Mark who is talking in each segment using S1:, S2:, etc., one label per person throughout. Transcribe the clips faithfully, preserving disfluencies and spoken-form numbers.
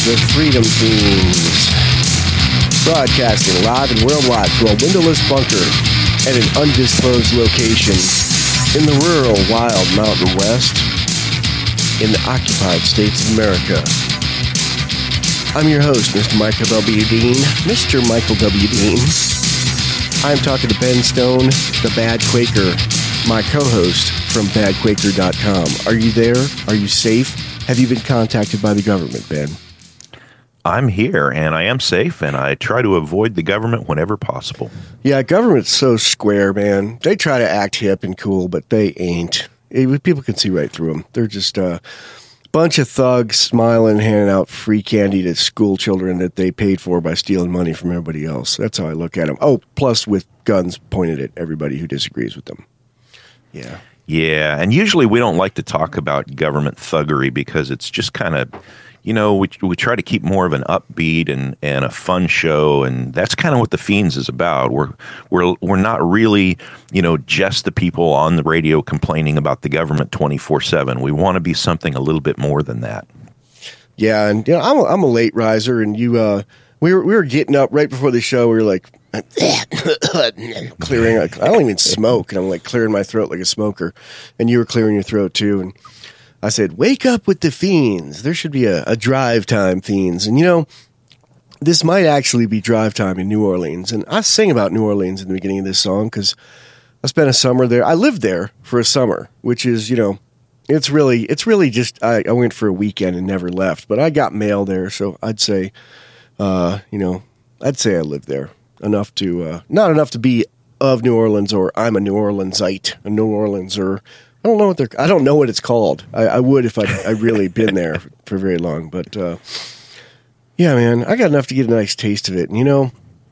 S1: the Freedom Fiends, broadcasting live and worldwide from a windowless bunker at an undisclosed location in the rural, wild Mountain West in the occupied states of America. I'm your host, Mister Michael W. Dean. Mister Michael W. Dean. I'm talking to Ben Stone, the Bad Quaker, my co-host from bad quaker dot com. Are you there? Are you safe? Have you been contacted by the government, Ben?
S2: I'm here, and I am safe, and I try to avoid the government whenever possible.
S1: Yeah, government's so square, man. They try to act hip and cool, but they ain't. It, people can see right through them. They're just a bunch of thugs smiling, handing out free candy to school children that they paid for by stealing money from everybody else. That's how I look at them. Oh, plus with guns pointed at everybody who disagrees with them. Yeah.
S2: Yeah, and usually we don't like to talk about government thuggery because it's just kind of, you know, we we try to keep more of an upbeat and, and a fun show, and that's kind of what the Fiends is about. We're we're we're not really, you know, just the people on the radio complaining about the government twenty-four seven. We want to be something a little bit more than that.
S1: Yeah, and you know, I'm a, I'm a late riser, and you uh, we were we were getting up right before the show. We were like clearing. I don't even smoke, and I'm like clearing my throat like a smoker, and you were clearing your throat too, and I said, wake up with the Fiends. There should be a, a drive time Fiends. And, you know, this might actually be drive time in New Orleans. And I sang about New Orleans in the beginning of this song because I spent a summer there. I lived there for a summer, which is, you know, it's really, it's really just, I, I went for a weekend and never left. But I got mail there, so I'd say, uh, you know, I'd say I lived there enough to, uh, not enough to be of New Orleans or I'm a New Orleansite, a New Orleanser. I don't know what they're. I don't know what it's called. I, I would if I'd, I'd really been there for, for very long. But uh, yeah, man, I got enough to get a nice taste of it. And you know,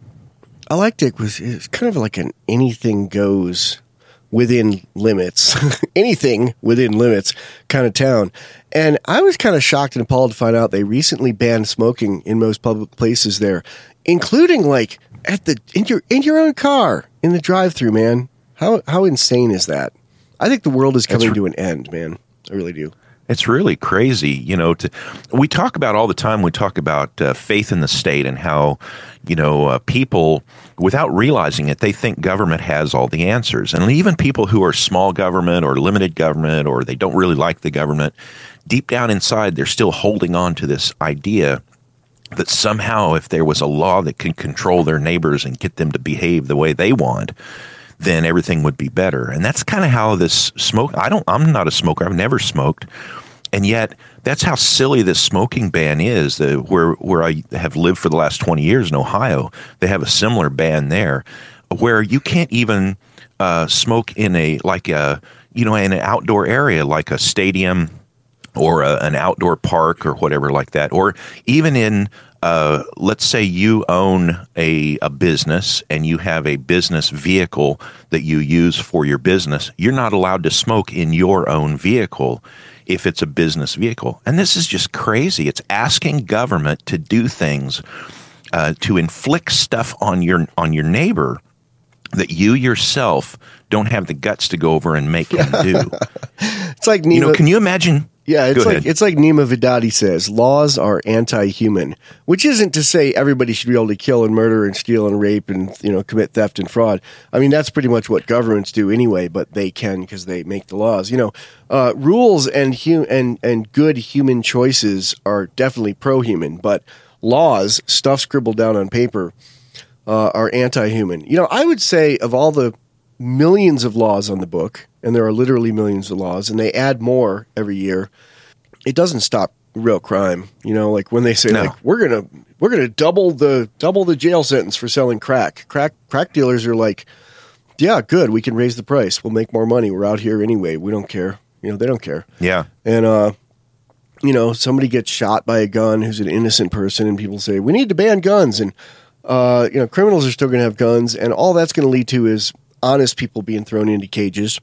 S1: I liked it. Was it's kind of like an anything goes within limits, anything within limits kind of town. And I was kind of shocked and appalled to find out they recently banned smoking in most public places there, including like at the in your in your own car in the drive-through. Man, how how insane is that? I think the world is coming re- to an end, man. I really do.
S2: It's really crazy. You know, to, we talk about all the time, we talk about uh, faith in the state and how, you know, uh, people, without realizing it, they think government has all the answers. And even people who are small government or limited government or they don't really like the government, deep down inside, they're still holding on to this idea that somehow if there was a law that could control their neighbors and get them to behave the way they want, then everything would be better. And that's kind of how this smoke, I don't, I'm not a smoker. I've never smoked. And yet that's how silly this smoking ban is. The, where, where I have lived for the last twenty years in Ohio, they have a similar ban there where you can't even uh, smoke in a, like a, you know, in an outdoor area, like a stadium or a, an outdoor park or whatever like that. Or even in, Uh, let's say you own a, a business and you have a business vehicle that you use for your business. You're not allowed to smoke in your own vehicle if it's a business vehicle. And this is just crazy. It's asking government to do things, uh, to inflict stuff on your on your neighbor that you yourself don't have the guts to go over and make him do.
S1: It's like Nemo,
S2: you know, can you imagine?
S1: Yeah, it's like it's like Nima Vidadi says, laws are anti-human, which isn't to say everybody should be able to kill and murder and steal and rape and, you know, commit theft and fraud. I mean, that's pretty much what governments do anyway, but they can because they make the laws. You know, uh, rules and hu- and and good human choices are definitely pro-human, but laws, stuff scribbled down on paper, uh, are anti-human. You know, I would say of all the millions of laws on the book, and there are literally millions of laws, and they add more every year, it doesn't stop real crime. You know, like when they say, no. like, we're going to we're gonna double the double the jail sentence for selling crack. Crack crack dealers are like, yeah, good, we can raise the price. We'll make more money. We're out here anyway. We don't care. You know, they don't care.
S2: Yeah.
S1: And, uh, you know, somebody gets shot by a gun who's an innocent person, and people say, we need to ban guns. And, uh, you know, criminals are still going to have guns, and all that's going to lead to is honest people being thrown into cages.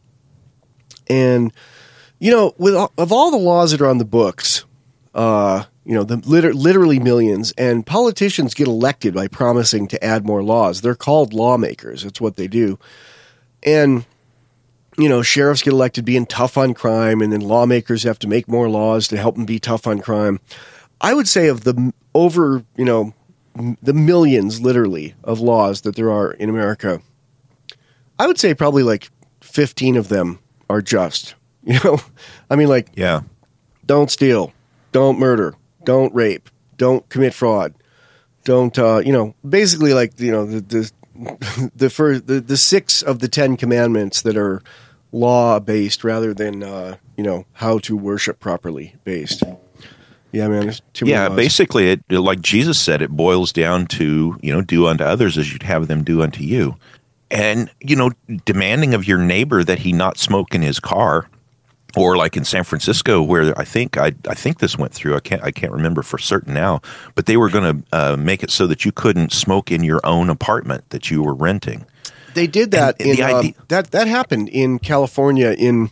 S1: And, you know, with of all the laws that are on the books, uh, you know, the liter- literally millions, and politicians get elected by promising to add more laws. They're called lawmakers. That's what they do. And, you know, sheriffs get elected being tough on crime, and then lawmakers have to make more laws to help them be tough on crime. I would say of the m- over, you know, m- the millions literally of laws that there are in America, I would say probably like fifteen of them are just, you know, I mean, like,
S2: Yeah.
S1: don't steal, don't murder, don't rape, don't commit fraud, don't, uh, you know, basically like, you know, the, the, the, first, the, the six of the Ten Commandments that are law based rather than, uh, you know, how to worship properly based. Yeah, man. There's too many
S2: Yeah,
S1: laws.
S2: basically, it like Jesus said, it boils down to, you know, do unto others as you'd have them do unto you. And, you know, demanding of your neighbor that he not smoke in his car, or like in San Francisco, where I think I, I think this went through. I can't I can't remember for certain now, but they were going to uh, make it so that you couldn't smoke in your own apartment that you were renting.
S1: They did that
S2: And
S1: in
S2: the
S1: uh,
S2: idea-
S1: that that happened in California. In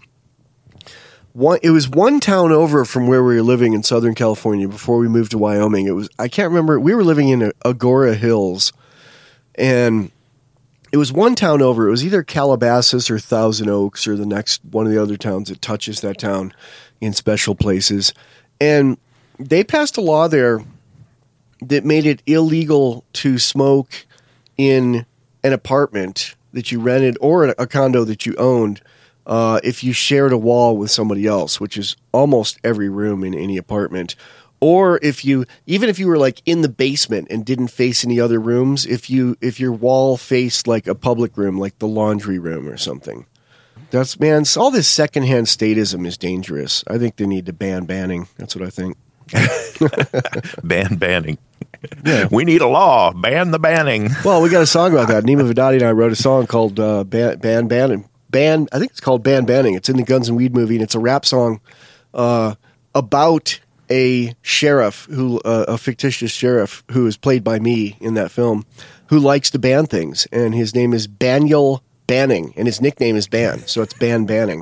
S1: one, it was one town over from where we were living in Southern California before we moved to Wyoming. It was I can't remember. We were living in Agora Hills, and it was one town over. It was either Calabasas or Thousand Oaks or the next one of the other towns that touches that town in special places. And they passed a law there that made it illegal to smoke in an apartment that you rented or a condo that you owned uh, if you shared a wall with somebody else, which is almost every room in any apartment. Or if you, even if you were like in the basement and didn't face any other rooms, if you, if your wall faced like a public room, like the laundry room or something. That's, man, all this secondhand statism is dangerous. I think they need to ban banning. That's what I think.
S2: Ban banning.
S1: Yeah.
S2: We need a law. Ban the banning.
S1: Well, we got a song about that. Nima Vidadi and I wrote a song called uh, Ban Ban Banning. Ban, I think it's called Ban Banning. It's in the Guns and Weed movie, and it's a rap song uh, about a sheriff who, uh, a fictitious sheriff who is played by me in that film, who likes to ban things, and his name is Baniel Banning, and his nickname is Ban, so it's Ban Banning.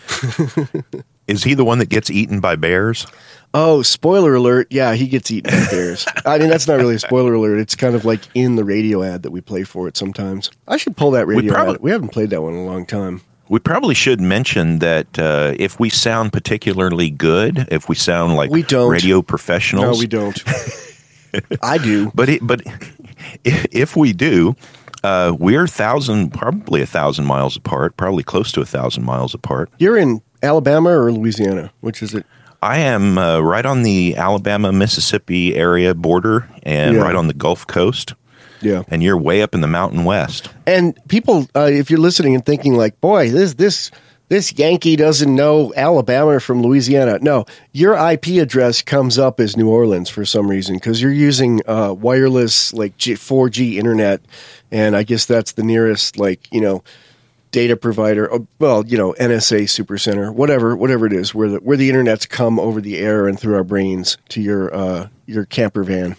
S2: Is he the one that gets eaten by bears?
S1: Oh, spoiler alert! Yeah, he gets eaten by bears. I mean, that's not really a spoiler alert. It's kind of like in the radio ad that we play for it sometimes. I should pull that radio
S2: probably-
S1: ad. We haven't played that one in a long time.
S2: We probably should mention that uh, if we sound particularly good, if we sound like
S1: We don't.
S2: radio professionals,
S1: No, we don't. I do.
S2: But it, but if, if we do, uh, we're thousand, probably a thousand miles apart, probably close to a thousand miles apart.
S1: You're in Alabama or Louisiana? Which is it?
S2: I am uh, right on the Alabama-Mississippi area border and
S1: Yeah.
S2: right on the Gulf Coast.
S1: Yeah.
S2: And you're way up in the Mountain West.
S1: And people, uh, if you're listening and thinking like, boy, this this this Yankee doesn't know Alabama from Louisiana. No, your I P address comes up as New Orleans for some reason because you're using uh, wireless like G- four G internet, and I guess that's the nearest like you know data provider. Oh, well, you know N S A Supercenter, whatever whatever it is, where the where the internet's come over the air and through our brains to your uh, your camper van.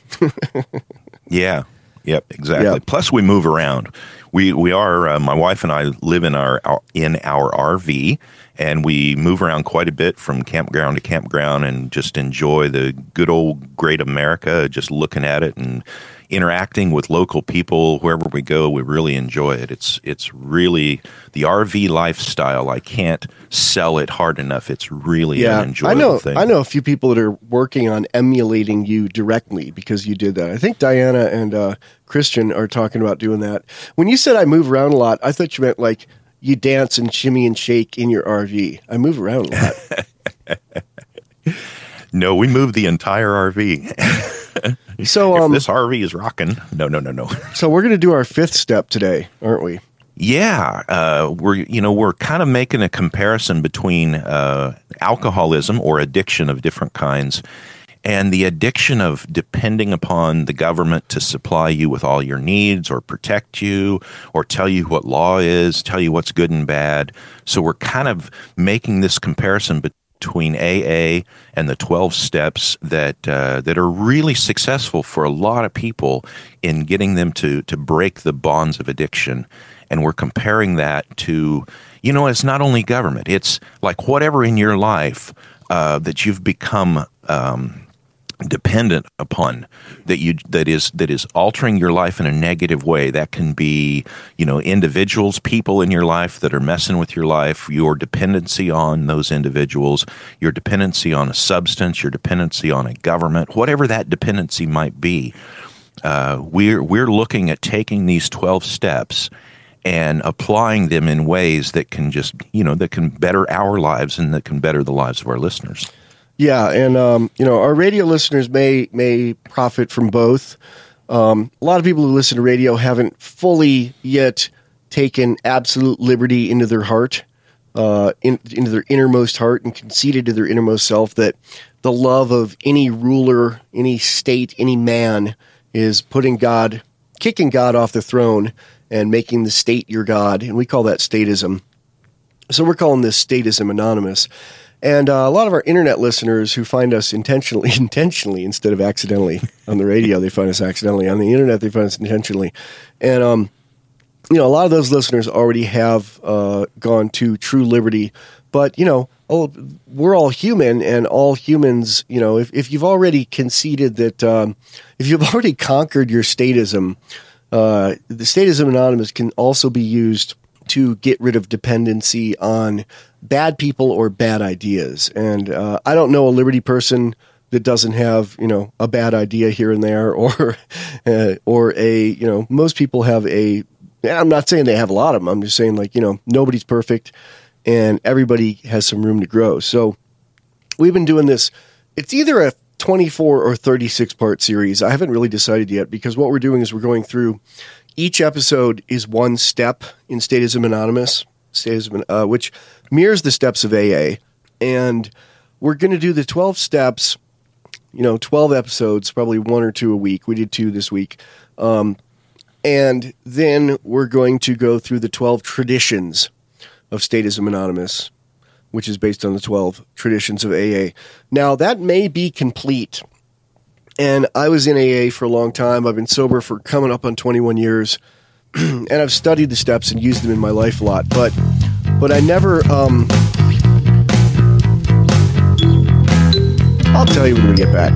S2: Yeah. Yep, exactly.
S1: Yep.
S2: Plus, we move around. We we are uh, my wife and I live in our, our in our R V, and we move around quite a bit from campground to campground, and just enjoy the good old great America. Just looking at it and interacting with local people wherever we go, we really enjoy it. It's it's really the R V lifestyle. I can't sell it hard enough. It's really
S1: Yeah,
S2: an enjoyable
S1: I know.
S2: thing.
S1: I know a few people that are working on emulating you directly because you did that. I think Diana and uh, Christian are talking about doing that. When you said I move around a lot, I thought you meant like you dance and shimmy and shake in your R V. I move around a lot.
S2: No, we moved the entire R V.
S1: So,
S2: If
S1: um,
S2: this R V is rocking, no, no, no, no.
S1: so we're going to do our fifth step today, aren't we?
S2: Yeah, uh, we're you know we're kind of making a comparison between uh, alcoholism or addiction of different kinds, and the addiction of depending upon the government to supply you with all your needs or protect you or tell you what law is, tell you what's good and bad. So we're kind of making this comparison between A A and the twelve steps that uh, that are really successful for a lot of people in getting them to to break the bonds of addiction. And we're comparing that to, you know, it's not only government. It's like whatever in your life uh, that you've become um, dependent upon, that you that is that is altering your life in a negative way. That can be, you know, individuals, people in your life that are messing with your life, your dependency on those individuals, your dependency on a substance, your dependency on a government, whatever that dependency might be. Uh, we're we're looking at taking these twelve steps and applying them in ways that can just, you know, that can better our lives and that can better the lives of our listeners.
S1: Yeah, and um, you know, our radio listeners may may profit from both. Um, a lot of people who listen to radio haven't fully yet taken absolute liberty into their heart, uh, in, into their innermost heart, and conceded to their innermost self that the love of any ruler, any state, any man is putting God, kicking God off the throne and making the state your God, and we call that statism. So we're calling this Statism Anonymous. And uh, a lot of our internet listeners who find us intentionally, intentionally instead of accidentally on the radio, they find us accidentally. On the internet, they find us intentionally. And, um, you know, a lot of those listeners already have uh, gone to true liberty. But, you know, oh, we're all human, and all humans, you know, if, if you've already conceded that, um, if you've already conquered your statism, uh, the Statism Anonymous can also be used to get rid of dependency on bad people or bad ideas. And uh, I don't know a liberty person that doesn't have, you know, a bad idea here and there, or uh, or a, you know, most people have a, I'm not saying they have a lot of them, I'm just saying, like, you know, nobody's perfect and everybody has some room to grow. So we've been doing this. It's either a twenty-four or thirty-six part series. I haven't really decided yet, because what we're doing is we're going through, each episode is one step in Statism Anonymous, Statism, uh, which mirrors the steps of A A. And we're going to do the twelve steps, you know, twelve episodes, probably one or two a week. We did two this week. Um, and then we're going to go through the twelve traditions of Statism Anonymous, which is based on the twelve traditions of A A. Now, that may be complete. And I was in A A for a long time. I've been sober for coming up on twenty-one years. And I've studied the steps and used them in my life a lot. But but I never... Um, I'll tell you when we get back.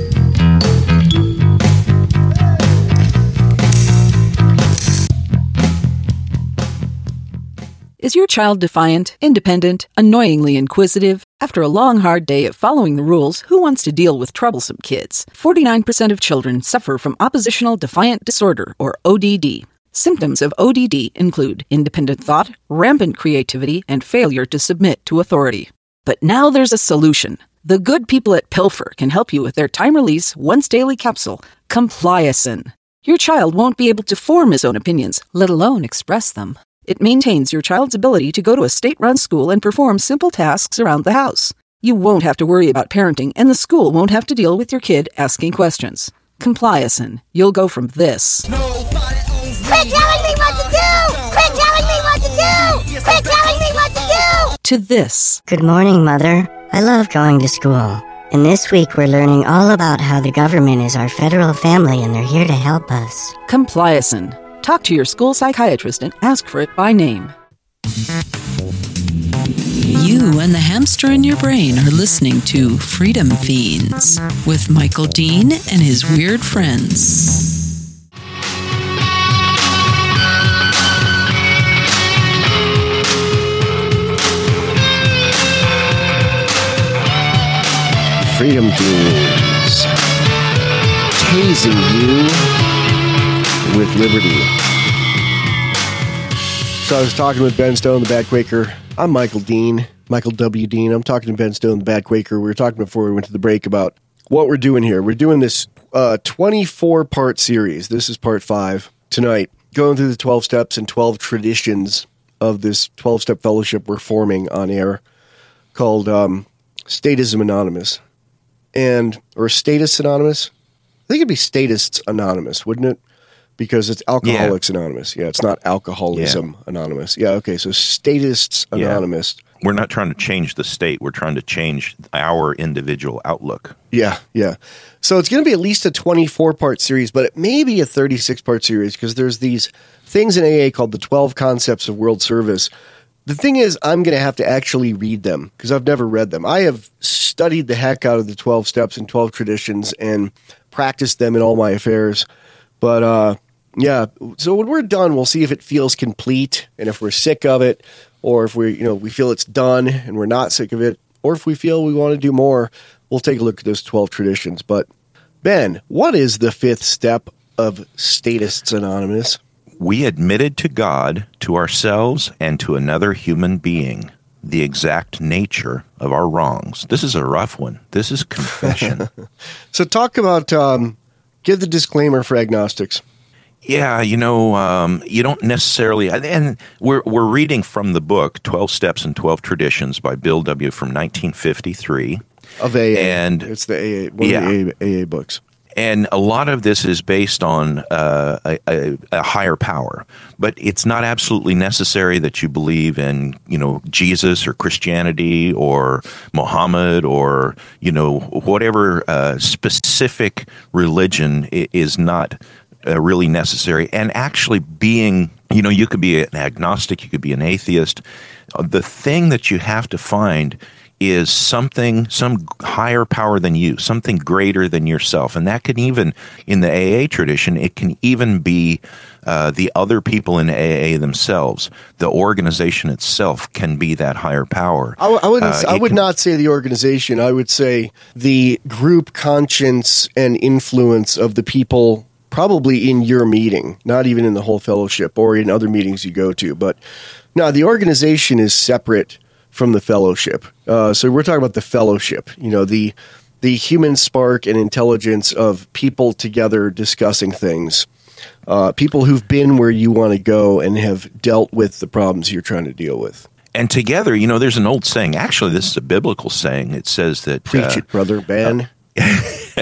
S3: Is your child defiant, independent, annoyingly inquisitive? After a long, hard day of following the rules, who wants to deal with troublesome kids? forty-nine percent of children suffer from oppositional defiant disorder, or O D D. Symptoms of O D D include independent thought, rampant creativity, and failure to submit to authority. But now there's a solution. The good people at Pilfer can help you with their time-release, once-daily capsule, Compliacin. Your child won't be able to form his own opinions, let alone express them. It maintains your child's ability to go to a state-run school and perform simple tasks around the house. You won't have to worry about parenting, and the school won't have to deal with your kid asking questions. Compliacin. You'll go from this.
S4: Quit telling me what to do! Quit telling me what to do! Quit telling me what to do!
S3: To this.
S5: Good morning, Mother. I love going to school. And this week we're learning all about how the government is our federal family and they're here to help us.
S3: Compliacin. Talk to your school psychiatrist and ask for it by name.
S6: You and the hamster in your brain are listening to Freedom Fiends with Michael Dean and his weird friends.
S1: Freedom Fiends, tasing you with liberty. So I was talking with Ben Stone, the Bad Quaker. I'm Michael Dean, Michael W. Dean. I'm talking to Ben Stone, the Bad Quaker. We were talking before we went to the break about what we're doing here. We're doing this uh, twenty-four part series. This is part five tonight, going through the twelve steps and twelve traditions of this twelve-step fellowship we're forming on air called um, Statism Anonymous. And, or Status Anonymous? I think it'd be Statists Anonymous, wouldn't it? Because it's Alcoholics yeah. Anonymous. Yeah, it's not Alcoholism yeah. Anonymous. Yeah, okay, so Statists Anonymous.
S2: Yeah. We're not trying to change the state. We're trying to change our individual outlook.
S1: Yeah, yeah. So it's going to be at least a twenty-four part series, but it may be a thirty-six part series because there's these things in A A called the twelve Concepts of World Service The thing is, I'm going to have to actually read them because I've never read them. I have studied the heck out of the twelve steps and twelve traditions and practiced them in all my affairs. But uh, yeah, so when we're done, we'll see if it feels complete and if we're sick of it, or if we, you know, we feel it's done and we're not sick of it, or if we feel we want to do more, we'll take a look at those twelve traditions. But Ben, what is the fifth step of Statists Anonymous?
S2: We admitted to God, to ourselves, and to another human being the exact nature of our wrongs. This is a rough one. This is confession.
S1: So talk about, um, give the disclaimer for agnostics.
S2: Yeah, you know, um, you don't necessarily, and we're we're reading from the book twelve Steps and twelve Traditions by Bill W. from nineteen fifty-three.
S1: Of A A.
S2: And
S1: it's the A A, one
S2: yeah.
S1: of the A A books.
S2: And a lot of this is based on uh, a, a, a higher power, but it's not absolutely necessary that you believe in, you know, Jesus or Christianity or Muhammad or, you know, whatever uh, specific religion is not uh, really necessary. And actually being, you know, you could be an agnostic, you could be an atheist. The thing that you have to find is something, some higher power than you, something greater than yourself. And that can even, in the A A tradition, it can even be uh, the other people in A A themselves. The organization itself can be that higher power.
S1: I, w- I, wouldn't,
S2: uh,
S1: I would
S2: can,
S1: not say the organization. I would say the group conscience and influence of the people probably in your meeting, not even in the whole fellowship or in other meetings you go to. But no, the organization is separate from the fellowship. Uh, so we're talking about the fellowship, you know, the the human spark and intelligence of people together discussing things, uh, people who've been where you want to go and have dealt with the problems you're trying to deal with.
S2: And together, you know, there's an old saying. Actually, this is a biblical saying. It says that...
S1: Preach
S2: uh,
S1: it, brother, Ben.
S2: Uh,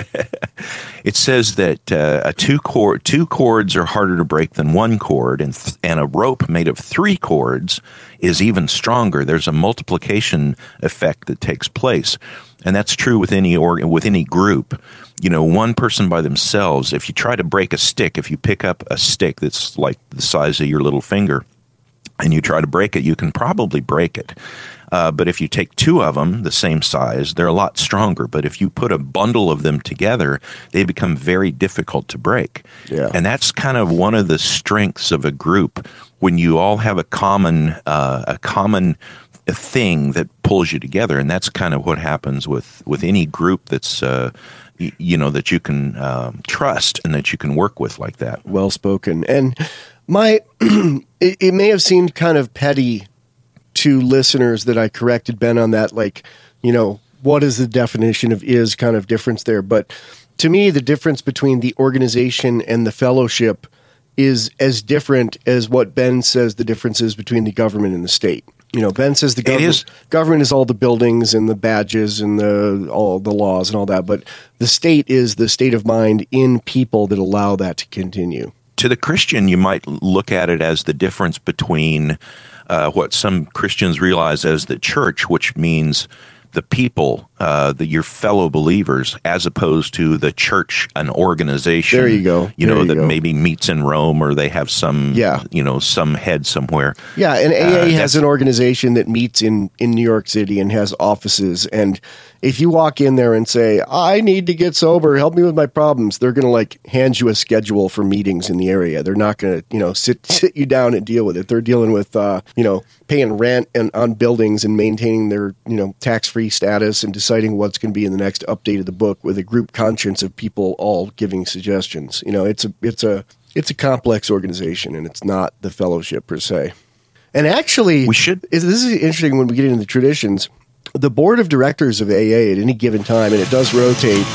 S2: it says that uh, a two cord, two cords are harder to break than one cord, and th- and a rope made of three cords is even stronger. There's a multiplication effect that takes place, and that's true with any or with any group. You know, one person by themselves, if you try to break a stick, if you pick up a stick that's like the size of your little finger, and you try to break it, you can probably break it. Uh, but if you take two of them, the same size, they're a lot stronger. But if you put a bundle of them together, they become very difficult to break.
S1: Yeah.
S2: And that's kind of one of the strengths of a group when you all have a common uh, a common thing that pulls you together. And that's kind of what happens with, with any group that's uh, y- you know that you can um, trust and that you can work with like that.
S1: Well spoken. And my it, it may have seemed kind of petty to listeners that I corrected Ben on that, like, you know, what is the definition of is kind of difference there. But to me, the difference between the organization and the fellowship is as different as what Ben says the difference is between the government and the state. You know, Ben says the government is. government is all the buildings and the badges and the all the laws and all that, but the state is the state of mind in people that allow that to continue.
S2: To the Christian, you might look at it as the difference between uh, what some Christians realize as the church, which means the people, uh, the, your fellow believers, as opposed to the church, an organization.
S1: There you go.
S2: You
S1: there
S2: know,
S1: you
S2: that
S1: go.
S2: maybe meets in Rome or they have some,
S1: yeah.
S2: you know, some head somewhere.
S1: Yeah, and A A
S2: uh,
S1: has an organization that meets in, in New York City and has offices. And if you walk in there and say, I need to get sober, help me with my problems, they're going to like hand you a schedule for meetings in the area. They're not going to, you know, sit sit you down and deal with it. They're dealing with, uh, you know, paying rent and on buildings and maintaining their, you know, tax-free status and deciding what's going to be in the next update of the book with a group conscience of people all giving suggestions. You know, it's a it's a it's a complex organization, and it's not the fellowship per se. And actually,
S2: we should.
S1: This is interesting when we get into the traditions. The board of directors of A A at any given time, and it does rotate,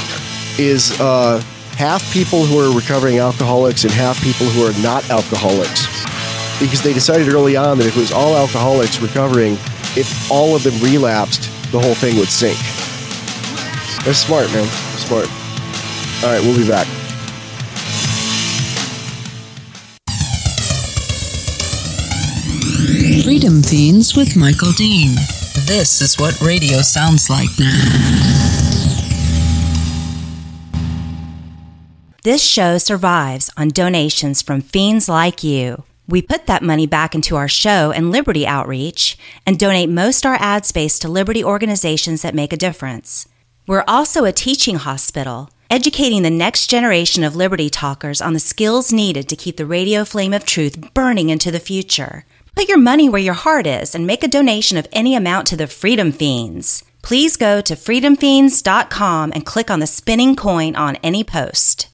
S1: is uh, half people who are recovering alcoholics and half people who are not alcoholics. Because they decided early on that if it was all alcoholics recovering, if all of them relapsed, the whole thing would sink. That's smart, man. Smart. All right, we'll be back.
S6: Freedom Fiends with Michael Dean. This is what radio sounds like now.
S7: This show survives on donations from fiends like you. We put that money back into our show and Liberty outreach and donate most our ad space to Liberty organizations that make a difference. We're also a teaching hospital, educating the next generation of Liberty talkers on the skills needed to keep the radio flame of truth burning into the future. Put your money where your heart is and make a donation of any amount to the Freedom Fiends. Please go to freedom fiends dot com and click on the spinning coin on any post.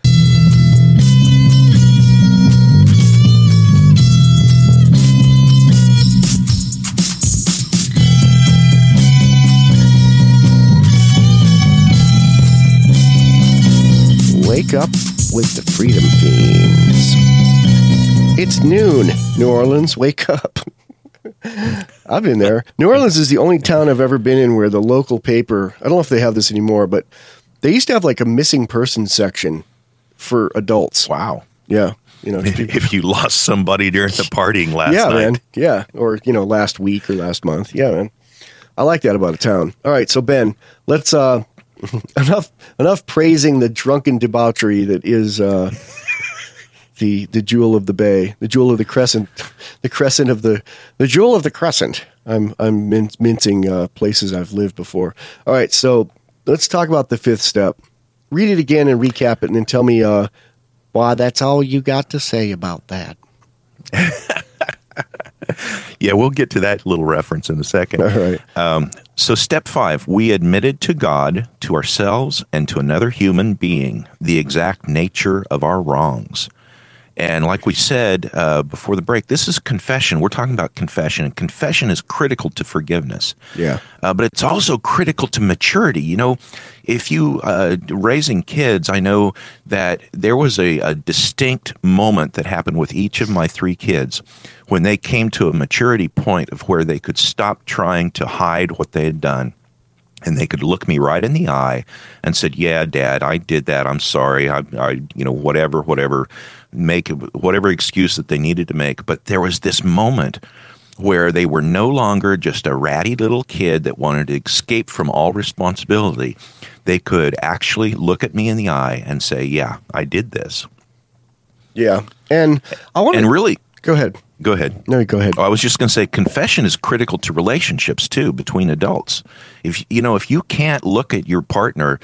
S1: Wake up with the Freedom Fiends. It's noon, New Orleans. Wake up. I've been there. New Orleans is the only town I've ever been in where the local paper, I don't know if they have this anymore, but they used to have like a missing person section for adults.
S2: Wow.
S1: Yeah. You know,
S2: if you lost somebody during the partying last
S1: yeah,
S2: night.
S1: man. Yeah. Or, you know, last week or last month. Yeah, man. I like that about a town. All right. So, Ben, let's, uh, enough enough praising the drunken debauchery that is uh, the the jewel of the bay, the jewel of the crescent, the crescent of the the jewel of the crescent. I'm I'm min- mincing uh, places I've lived before. All right, so let's talk about the fifth step. Read it again and recap it, and then tell me uh, why that's all you got to say about that.
S2: Yeah, we'll get to that little reference in a second.
S1: All right.
S2: Um, so step five, we admitted to God, to ourselves, and to another human being the exact nature of our wrongs. And like we said uh, before the break, this is confession. We're talking about confession, and confession is critical to forgiveness.
S1: Yeah.
S2: Uh, but it's also critical to maturity. You know, if you uh, raising kids, I know that there was a, a distinct moment that happened with each of my three kids when they came to a maturity point of where they could stop trying to hide what they had done. And they could look me right in the eye and said, "Yeah, Dad, I did that. I'm sorry. I, I, you know, whatever, whatever, make whatever excuse that they needed to make." But there was this moment where they were no longer just a ratty little kid that wanted to escape from all responsibility. They could actually look at me in the eye and say, "Yeah, I did this."
S1: Yeah, and I want
S2: and really
S1: go ahead.
S2: Go ahead.
S1: No, go ahead.
S2: I was just going to say confession is critical to relationships too between adults. If you know, if you can't look at your partner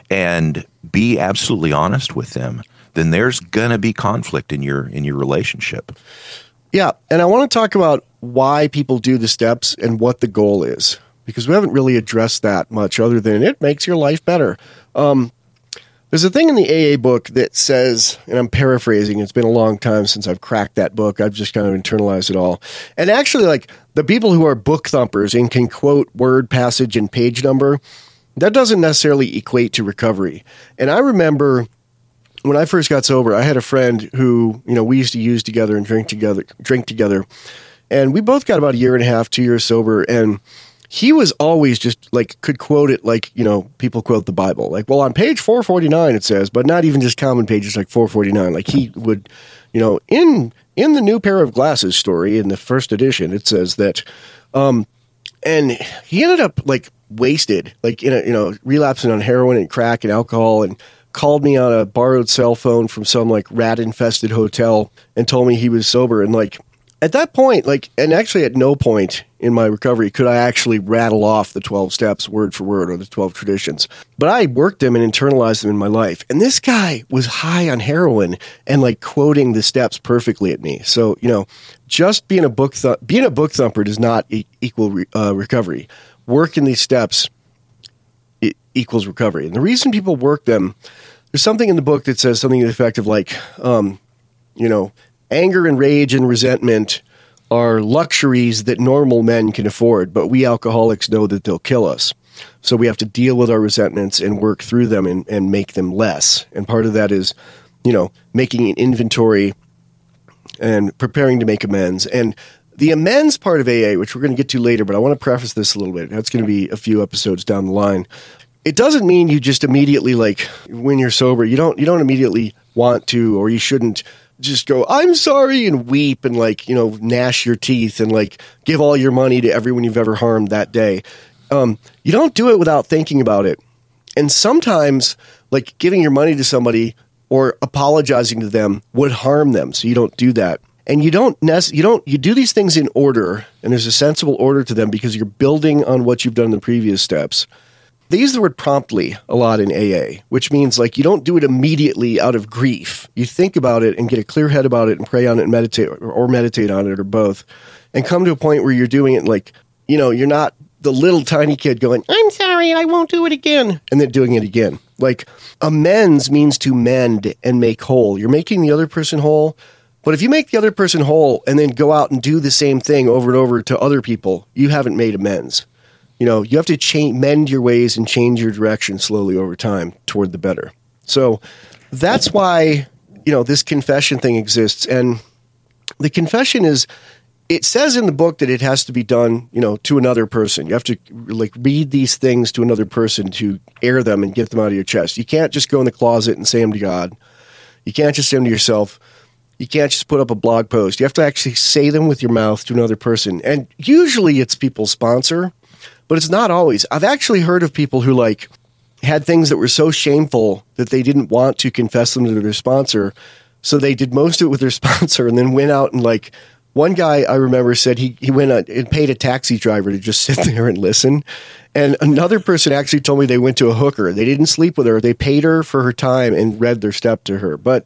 S2: and be absolutely honest with them, then there's going to be conflict in your in your relationship.
S1: Yeah, and I want to talk about why people do the steps and what the goal is, because we haven't really addressed that much other than it makes your life better. Um, There's a thing in the A A book that says, and I'm paraphrasing, it's been a long time since I've cracked that book. I've just kind of internalized it all. And actually, like, the people who are book thumpers and can quote word, passage, and page number, that doesn't necessarily equate to recovery. And I remember when I first got sober, I had a friend who, you know, we used to use together and drink together, drink together. And we both got about a year and a half, two years sober, and he was always just like, could quote it like, you know, people quote the Bible. Like, well, on page four forty-nine it says, but not even just common pages like four forty-nine. Like he would, you know, in in the New Pair of Glasses story in the first edition, it says that, um, and he ended up like wasted, like, in a, you know, relapsing on heroin and crack and alcohol, and called me on a borrowed cell phone from some like rat infested hotel and told me he was sober. And like, at that point, like, and actually at no point in my recovery could I actually rattle off the twelve steps word for word or the twelve traditions. But I worked them and internalized them in my life. And this guy was high on heroin and like quoting the steps perfectly at me. So, you know, just being a book th- being a book thumper does not e- equal re- uh, recovery. Working these steps e- equals recovery. And the reason people work them, there's something in the book that says something to the effect of like, um, you know, anger and rage and resentment are luxuries that normal men can afford, but we alcoholics know that they'll kill us. So we have to deal with our resentments and work through them and, and make them less. And part of that is, you know, making an inventory and preparing to make amends. And the amends part of A A, which we're going to get to later, but I want to preface this a little bit. That's going to be a few episodes down the line. It doesn't mean you just immediately, like, when you're sober, you don't you don't immediately want to, or you shouldn't just go, "I'm sorry," and weep and, like, you know, gnash your teeth and, like, give all your money to everyone you've ever harmed that day. Um, you don't do it without thinking about it. And sometimes, like, giving your money to somebody or apologizing to them would harm them, so you don't do that. And you don't nec- you don't you do these things in order, and there's a sensible order to them because you're building on what you've done in the previous steps. They use the word promptly a lot in A A, which means like you don't do it immediately out of grief. You think about it and get a clear head about it and pray on it and meditate or, or meditate on it or both, and come to a point where you're doing it like, you know, you're not the little tiny kid going, I'm sorry, I won't do it again, and then doing it again. Like amends means to mend and make whole. You're making the other person whole. But if you make the other person whole and then go out and do the same thing over and over to other people, you haven't made amends. You know, you have to change, mend your ways and change your direction slowly over time toward the better. So that's why, you know, this confession thing exists. And the confession is, it says in the book that it has to be done, you know, to another person. You have to like read these things to another person to air them and get them out of your chest. You can't just go in the closet and say them to God. You can't just say them to yourself. You can't just put up a blog post. You have to actually say them with your mouth to another person. And usually it's people's sponsor, but it's not always. I've actually heard of people who like had things that were so shameful that they didn't want to confess them to their sponsor. So they did most of it with their sponsor and then went out and like, one guy I remember said he, he went out and paid a taxi driver to just sit there and listen. And another person actually told me they went to a hooker. They didn't sleep with her. They paid her for her time and read their step to her. But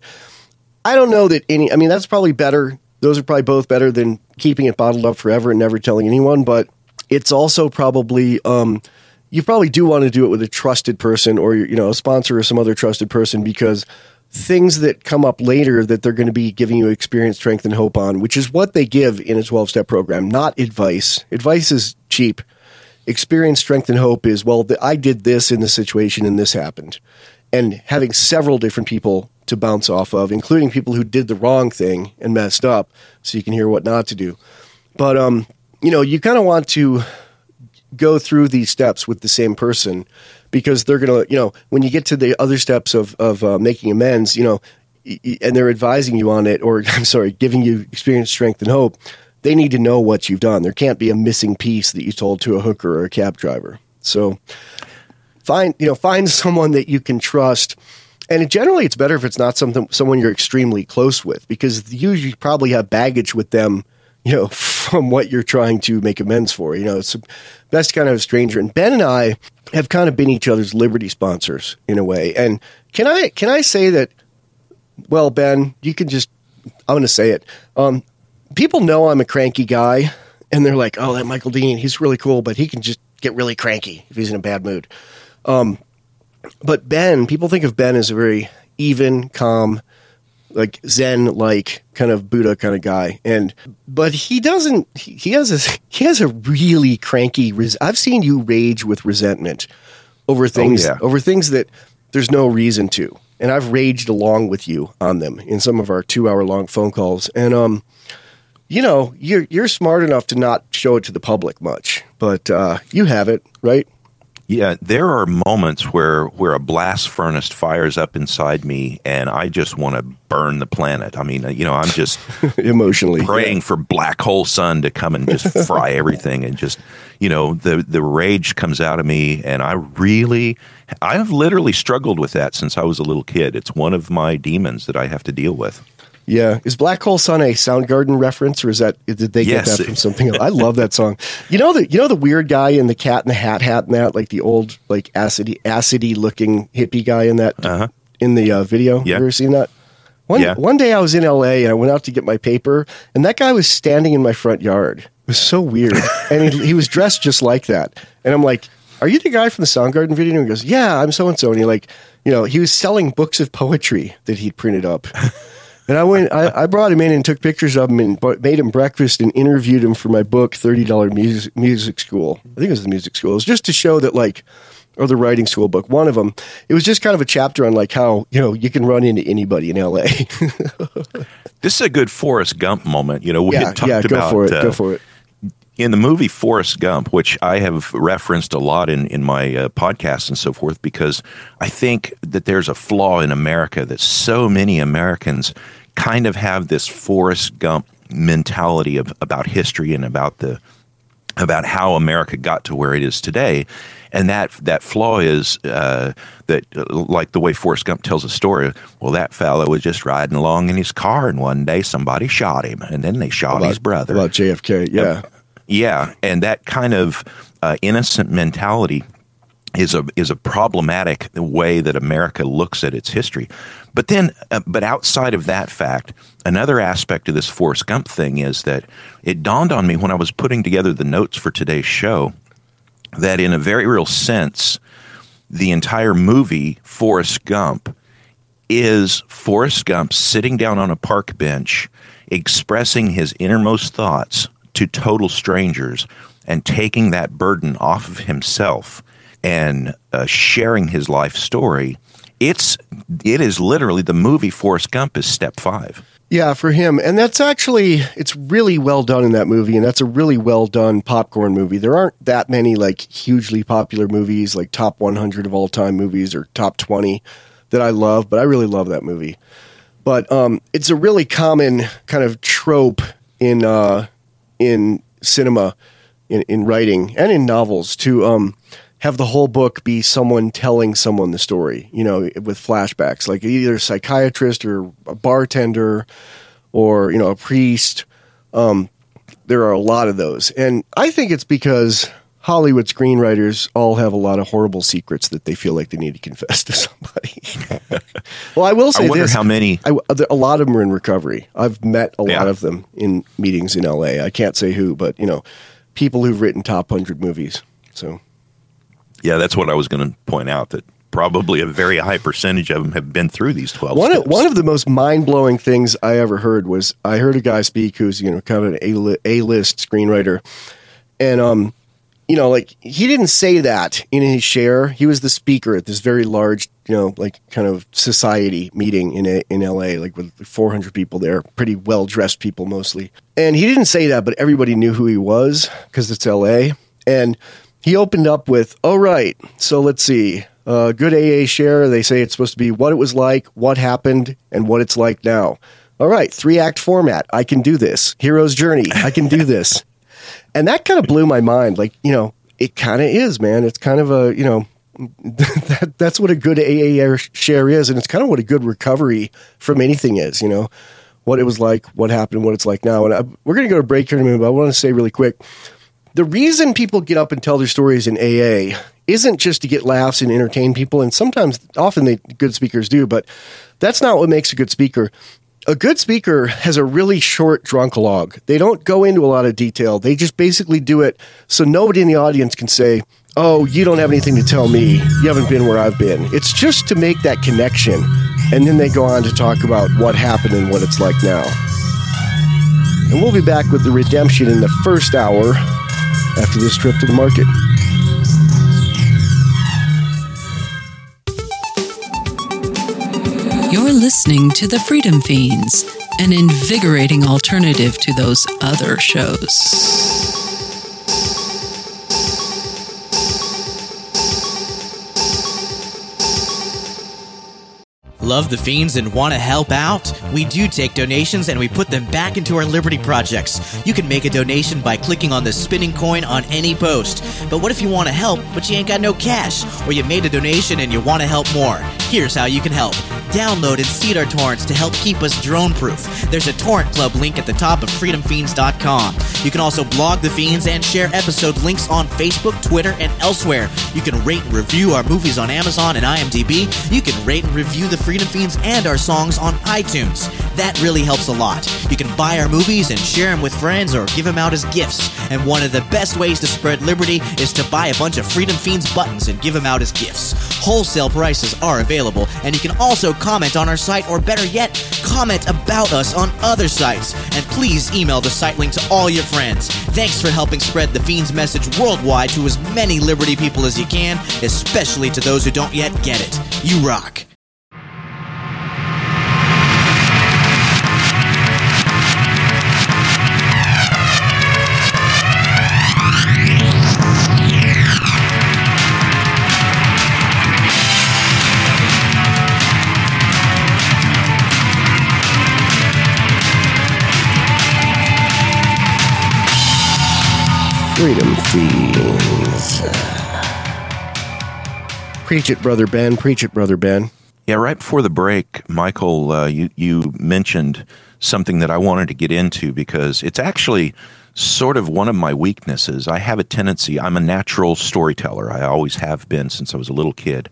S1: I don't know that any, I mean, that's probably better. Those are probably both better than keeping it bottled up forever and never telling anyone. But it's also probably, um, you probably do want to do it with a trusted person or, you know, a sponsor or some other trusted person, because things that come up later that they're going to be giving you experience, strength, and hope on, which is what they give in a twelve-step program, not advice. Advice is cheap. Experience, strength, and hope is, well, the, I did this in this situation and this happened. And having several different people to bounce off of, including people who did the wrong thing and messed up, so you can hear what not to do. But, um, you know, you kind of want to go through these steps with the same person, because they're going to, you know, when you get to the other steps of, of uh, making amends, you know, y- and they're advising you on it, or I'm sorry, giving you experience, strength, and hope, they need to know what you've done. There can't be a missing piece that you told to a hooker or a cab driver. So find, you know, find someone that you can trust. And it, generally it's better if it's not something, someone you're extremely close with, because you usually probably have baggage with them, you know, from what you're trying to make amends for. You know, it's best kind of a stranger. And Ben and I have kind of been each other's Liberty sponsors in a way. And can I can I say that, well, Ben, you can just, I'm going to say it. Um, people know I'm a cranky guy, and they're like, oh, that Michael Dean, he's really cool, but he can just get really cranky if he's in a bad mood. Um, but Ben, people think of Ben as a very even, calm, like Zen-like kind of Buddha kind of guy, and but he doesn't. He, he has a he has a really cranky. Res- I've seen you rage with resentment over things,
S2: oh, yeah.
S1: over things that there's no reason to, and I've raged along with you on them in some of our two-hour-long phone calls. And um, you know, you're you're smart enough to not show it to the public much, but uh, you have it, right?
S2: Yeah, there are moments where, where a blast furnace fires up inside me, and I just want to burn the planet. I mean, you know, I'm just
S1: emotionally
S2: praying
S1: yeah.
S2: for black hole sun to come and just fry everything, and just, you know, the the rage comes out of me, and I really, I've literally struggled with that since I was a little kid. It's one of my demons that I have to deal with.
S1: Yeah. Is Black Hole Sun a Soundgarden reference, or is that, did they get
S2: yes.
S1: that from something else? I love that song. You know the, you know the weird guy in the Cat in the Hat hat and that, like the old, like acidy, acidy looking hippie guy in that,
S2: uh-huh.
S1: in the uh, video?
S2: Yeah.
S1: You ever seen that? One,
S2: yeah.
S1: one day I was in L A and I went out to get my paper, and that guy was standing in my front yard. It was so weird. And he, he was dressed just like that. And I'm like, are you the guy from the Soundgarden video? And he goes, yeah, I'm so-and-so. And he like, you know, he was selling books of poetry that he'd printed up. And I went. I, I brought him in and took pictures of him and made him breakfast and interviewed him for my book, thirty dollars music, music School. I think it was the music school. It was just to show that, like, or the writing school book, one of them. It was just kind of a chapter on, like, how, you know, you can run into anybody in L A.
S2: This is a good Forrest Gump moment. You know, we
S1: yeah,
S2: had talked
S1: yeah, go
S2: about
S1: for it.
S2: Uh,
S1: go for it.
S2: in the movie Forrest Gump, which I have referenced a lot in, in my uh, podcasts and so forth, because I think that there's a flaw in America that so many Americans kind of have this Forrest Gump mentality of about history and about the about how America got to where it is today. And that that flaw is uh, that, uh, like the way Forrest Gump tells a story, well, that fellow was just riding along in his car, and one day somebody shot him, and then they shot
S1: about,
S2: his brother.
S1: About J F K, yeah.
S2: Uh, yeah, and that kind of uh, innocent mentality is a is a problematic way that America looks at its history. But then, uh, but outside of that fact, another aspect of this Forrest Gump thing is that it dawned on me when I was putting together the notes for today's show that in a very real sense, the entire movie, Forrest Gump, is Forrest Gump sitting down on a park bench, expressing his innermost thoughts to total strangers and taking that burden off of himself and uh, sharing his life story. It's it is literally the movie Forrest Gump is step five.
S1: Yeah, for him. And that's actually, it's really well done in that movie. And that's a really well done popcorn movie. There aren't that many like hugely popular movies, like top one hundred of all time movies or top twenty that I love, but I really love that movie. But um, it's a really common kind of trope in uh, in cinema, in, in writing, and in novels to um, have the whole book be someone telling someone the story, you know, with flashbacks, like either a psychiatrist or a bartender or, you know, a priest. Um, there are a lot of those. And I think it's because Hollywood screenwriters all have a lot of horrible secrets that they feel like they need to confess to somebody. Well, I will say
S2: I wonder
S1: this.
S2: how many.
S1: I, a lot of them are in recovery. I've met a
S2: Yeah.
S1: lot of them in meetings in L A. I can't say who, but, you know, people who've written top one hundred movies. So...
S2: Yeah, that's what I was going to point out, that probably a very high percentage of them have been through these twelve
S1: One
S2: steps.
S1: of, one of the most mind-blowing things I ever heard was I heard a guy speak who's, you know, kind of an A-li- A-list screenwriter. And, um, you know, like, he didn't say that in his share. He was the speaker at this very large, you know, like, kind of society meeting in a, in L A, like, with four hundred people there, pretty well-dressed people mostly. And he didn't say that, but everybody knew who he was because it's L A. And he opened up with, oh, right, so let's see, uh, good A A share. They say it's supposed to be what it was like, what happened, and what it's like now. All right, three-act format. I can do this. Hero's journey. I can do this. And that kind of blew my mind. Like, you know, it kind of is, man. It's kind of a, you know, that, that's what a good A A share is, and it's kind of what a good recovery from anything is, you know, what it was like, what happened, what it's like now. And I, we're going to go to break here in a minute, but I want to say really quick, the reason people get up and tell their stories in A A isn't just to get laughs and entertain people, and sometimes, often, they good speakers do, but that's not what makes a good speaker. A good speaker has a really short drunkalogue. They don't go into a lot of detail. They just basically do it so nobody in the audience can say, oh, you don't have anything to tell me. You haven't been where I've been. It's just to make that connection, and then they go on to talk about what happened and what it's like now. And we'll be back with the redemption in the first hour after this trip to the market.
S6: You're listening to The Freedom Fiends, an invigorating alternative to those other shows.
S8: Love the Fiends and want to help out? We do take donations and we put them back into our Liberty projects. You can make a donation by clicking on the spinning coin on any post. But what if you want to help, but you ain't got no cash? Or you made a donation and you want to help more? Here's how you can help. Download and seed our torrents to help keep us drone-proof. There's a torrent club link at the top of freedom fiends dot com. You can also blog The Fiends and share episode links on Facebook, Twitter, and elsewhere. You can rate and review our movies on Amazon and IMDb. You can rate and review The Freedom Fiends and our songs on iTunes. That really helps a lot. You can buy our movies and share them with friends or give them out as gifts. And one of the best ways to spread liberty is to buy a bunch of Freedom Fiends buttons and give them out as gifts. Wholesale prices are available, and you can also comment on our site, or better yet, comment about us on other sites. And please email the site link to all your friends. Thanks for helping spread the Fiends message worldwide to as many liberty people as you can, especially to those who don't yet get it. You rock.
S1: Freedom Fiends. Preach it, Brother Ben. Preach it, Brother Ben.
S2: Yeah, right before the break, Michael, uh, you, you mentioned something that I wanted to get into because it's actually sort of one of my weaknesses. I have a tendency, I'm a natural storyteller. I always have been since I was a little kid.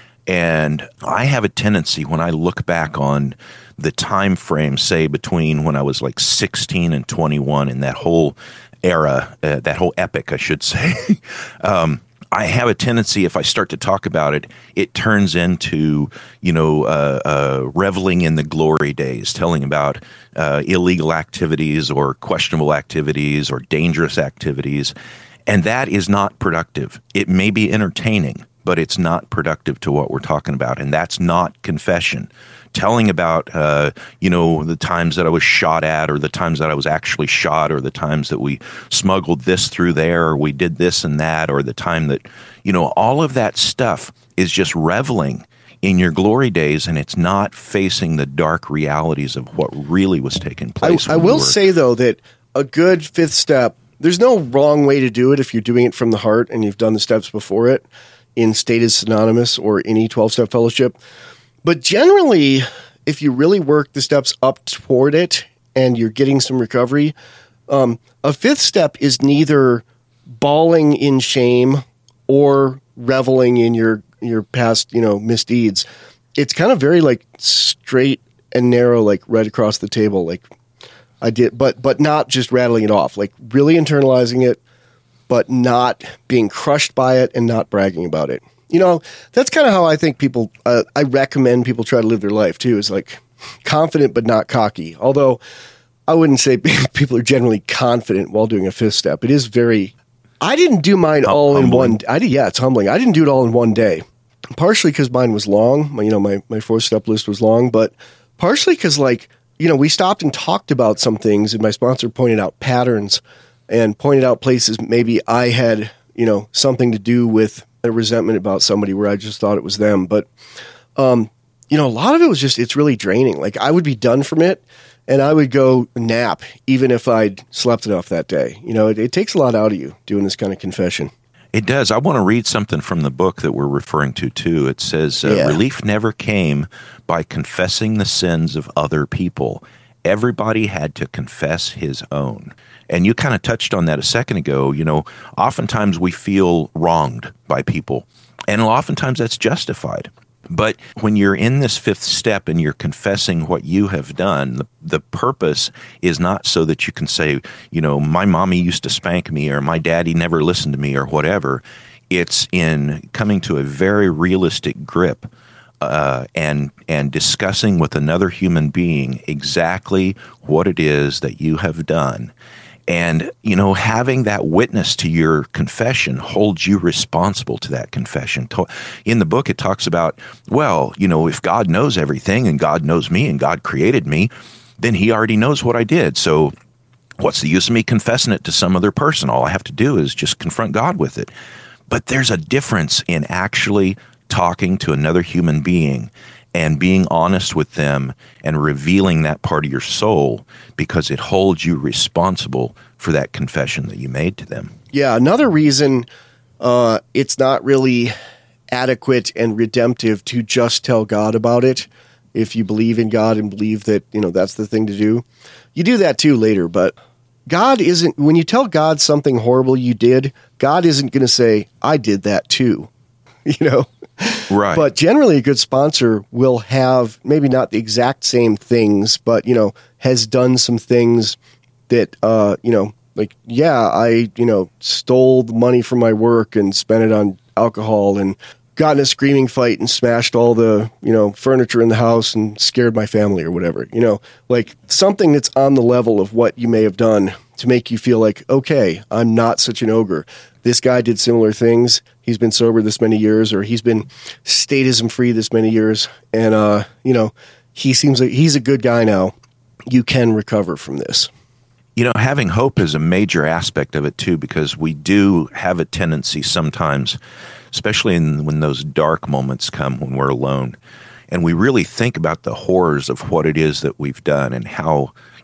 S2: And I have a tendency when I look back on the time frame, say between when I was like sixteen and twenty-one in that whole era, uh, that whole epic, I should say, um, I have a tendency, if I start to talk about it, it turns into, you know, uh, uh, reveling in the glory days, telling about uh, illegal activities or questionable activities or dangerous activities. And that is not productive. It may be entertaining, but it's not productive to what we're talking about. And that's not confession. Telling about, uh, you know, the times that I was shot at or the times that I was actually shot or the times that we smuggled this through there or we did this and that or the time that, you know, all of that stuff is just reveling in your glory days, and it's not facing the dark realities of what really was taking place.
S1: I, I will say, though, that a good fifth step, there's no wrong way to do it if you're doing it from the heart and you've done the steps before it in Status Anonymous or any twelve-step fellowship. But generally, if you really work the steps up toward it and you're getting some recovery, um, a fifth step is neither bawling in shame or reveling in your, your past, you know, misdeeds. It's kind of very like straight and narrow, like right across the table, like I did, but but not just rattling it off, like really internalizing it, but not being crushed by it and not bragging about it. You know, that's kind of how I think people, uh, I recommend people try to live their life too, is like confident but not cocky. Although I wouldn't say people are generally confident while doing a fifth step. It is very, I didn't do mine
S2: Hum-
S1: all in
S2: humbling.
S1: one, I did, yeah, it's humbling. I didn't do it all in one day. Partially because mine was long, my, you know, my, my four step list was long, but partially because like, you know, we stopped and talked about some things and my sponsor pointed out patterns and pointed out places maybe I had, you know, something to do with a resentment about somebody where I just thought it was them. But, um, you know, a lot of it was just, it's really draining. Like I would be done from it and I would go nap even if I'd slept enough that day. You know, it, it takes a lot out of you doing this kind of confession.
S2: It does. I want to read something from the book that we're referring to, too. It says, uh,
S1: Yeah.
S2: relief never came by confessing the sins of other people. Everybody had to confess his own. And you kind of touched on that a second ago. You know, oftentimes we feel wronged by people, and oftentimes that's justified. But when you're in this fifth step and you're confessing what you have done, the, the purpose is not so that you can say, you know, my mommy used to spank me or my daddy never listened to me or whatever. It's in coming to a very realistic grip uh, and and discussing with another human being exactly what it is that you have done. And, you know, having that witness to your confession holds you responsible to that confession. In the book, it talks about, well, you know, if God knows everything and God knows me and God created me, then he already knows what I did. So what's the use of me confessing it to some other person? All I have to do is just confront God with it. But there's a difference in actually talking to another human being and being honest with them and revealing that part of your soul, because it holds you responsible for that confession that you made to them.
S1: Yeah, another reason uh, it's not really adequate and redemptive to just tell God about it. If you believe in God and believe that, you know, that's the thing to do, you do that too later. But God isn't, when you tell God something horrible you did, God isn't going to say, I did that too, you know?
S2: Right.
S1: But generally a good sponsor will have maybe not the exact same things, but, you know, has done some things that, uh, you know, like, yeah, I, you know, stole the money from my work and spent it on alcohol and got in a screaming fight and smashed all the, you know, furniture in the house and scared my family or whatever, you know, like something that's on the level of what you may have done to make you feel like, okay, I'm not such an ogre. This guy did similar things. He's been sober this many years, or he's been statism free this many years. And, uh, you know, he seems like he's a good guy now. You can recover from this.
S2: You know, having hope is a major aspect of it, too, because we do have a tendency sometimes, especially in, when those dark moments come when we're alone, and we really think about the horrors of what it is that we've done and how,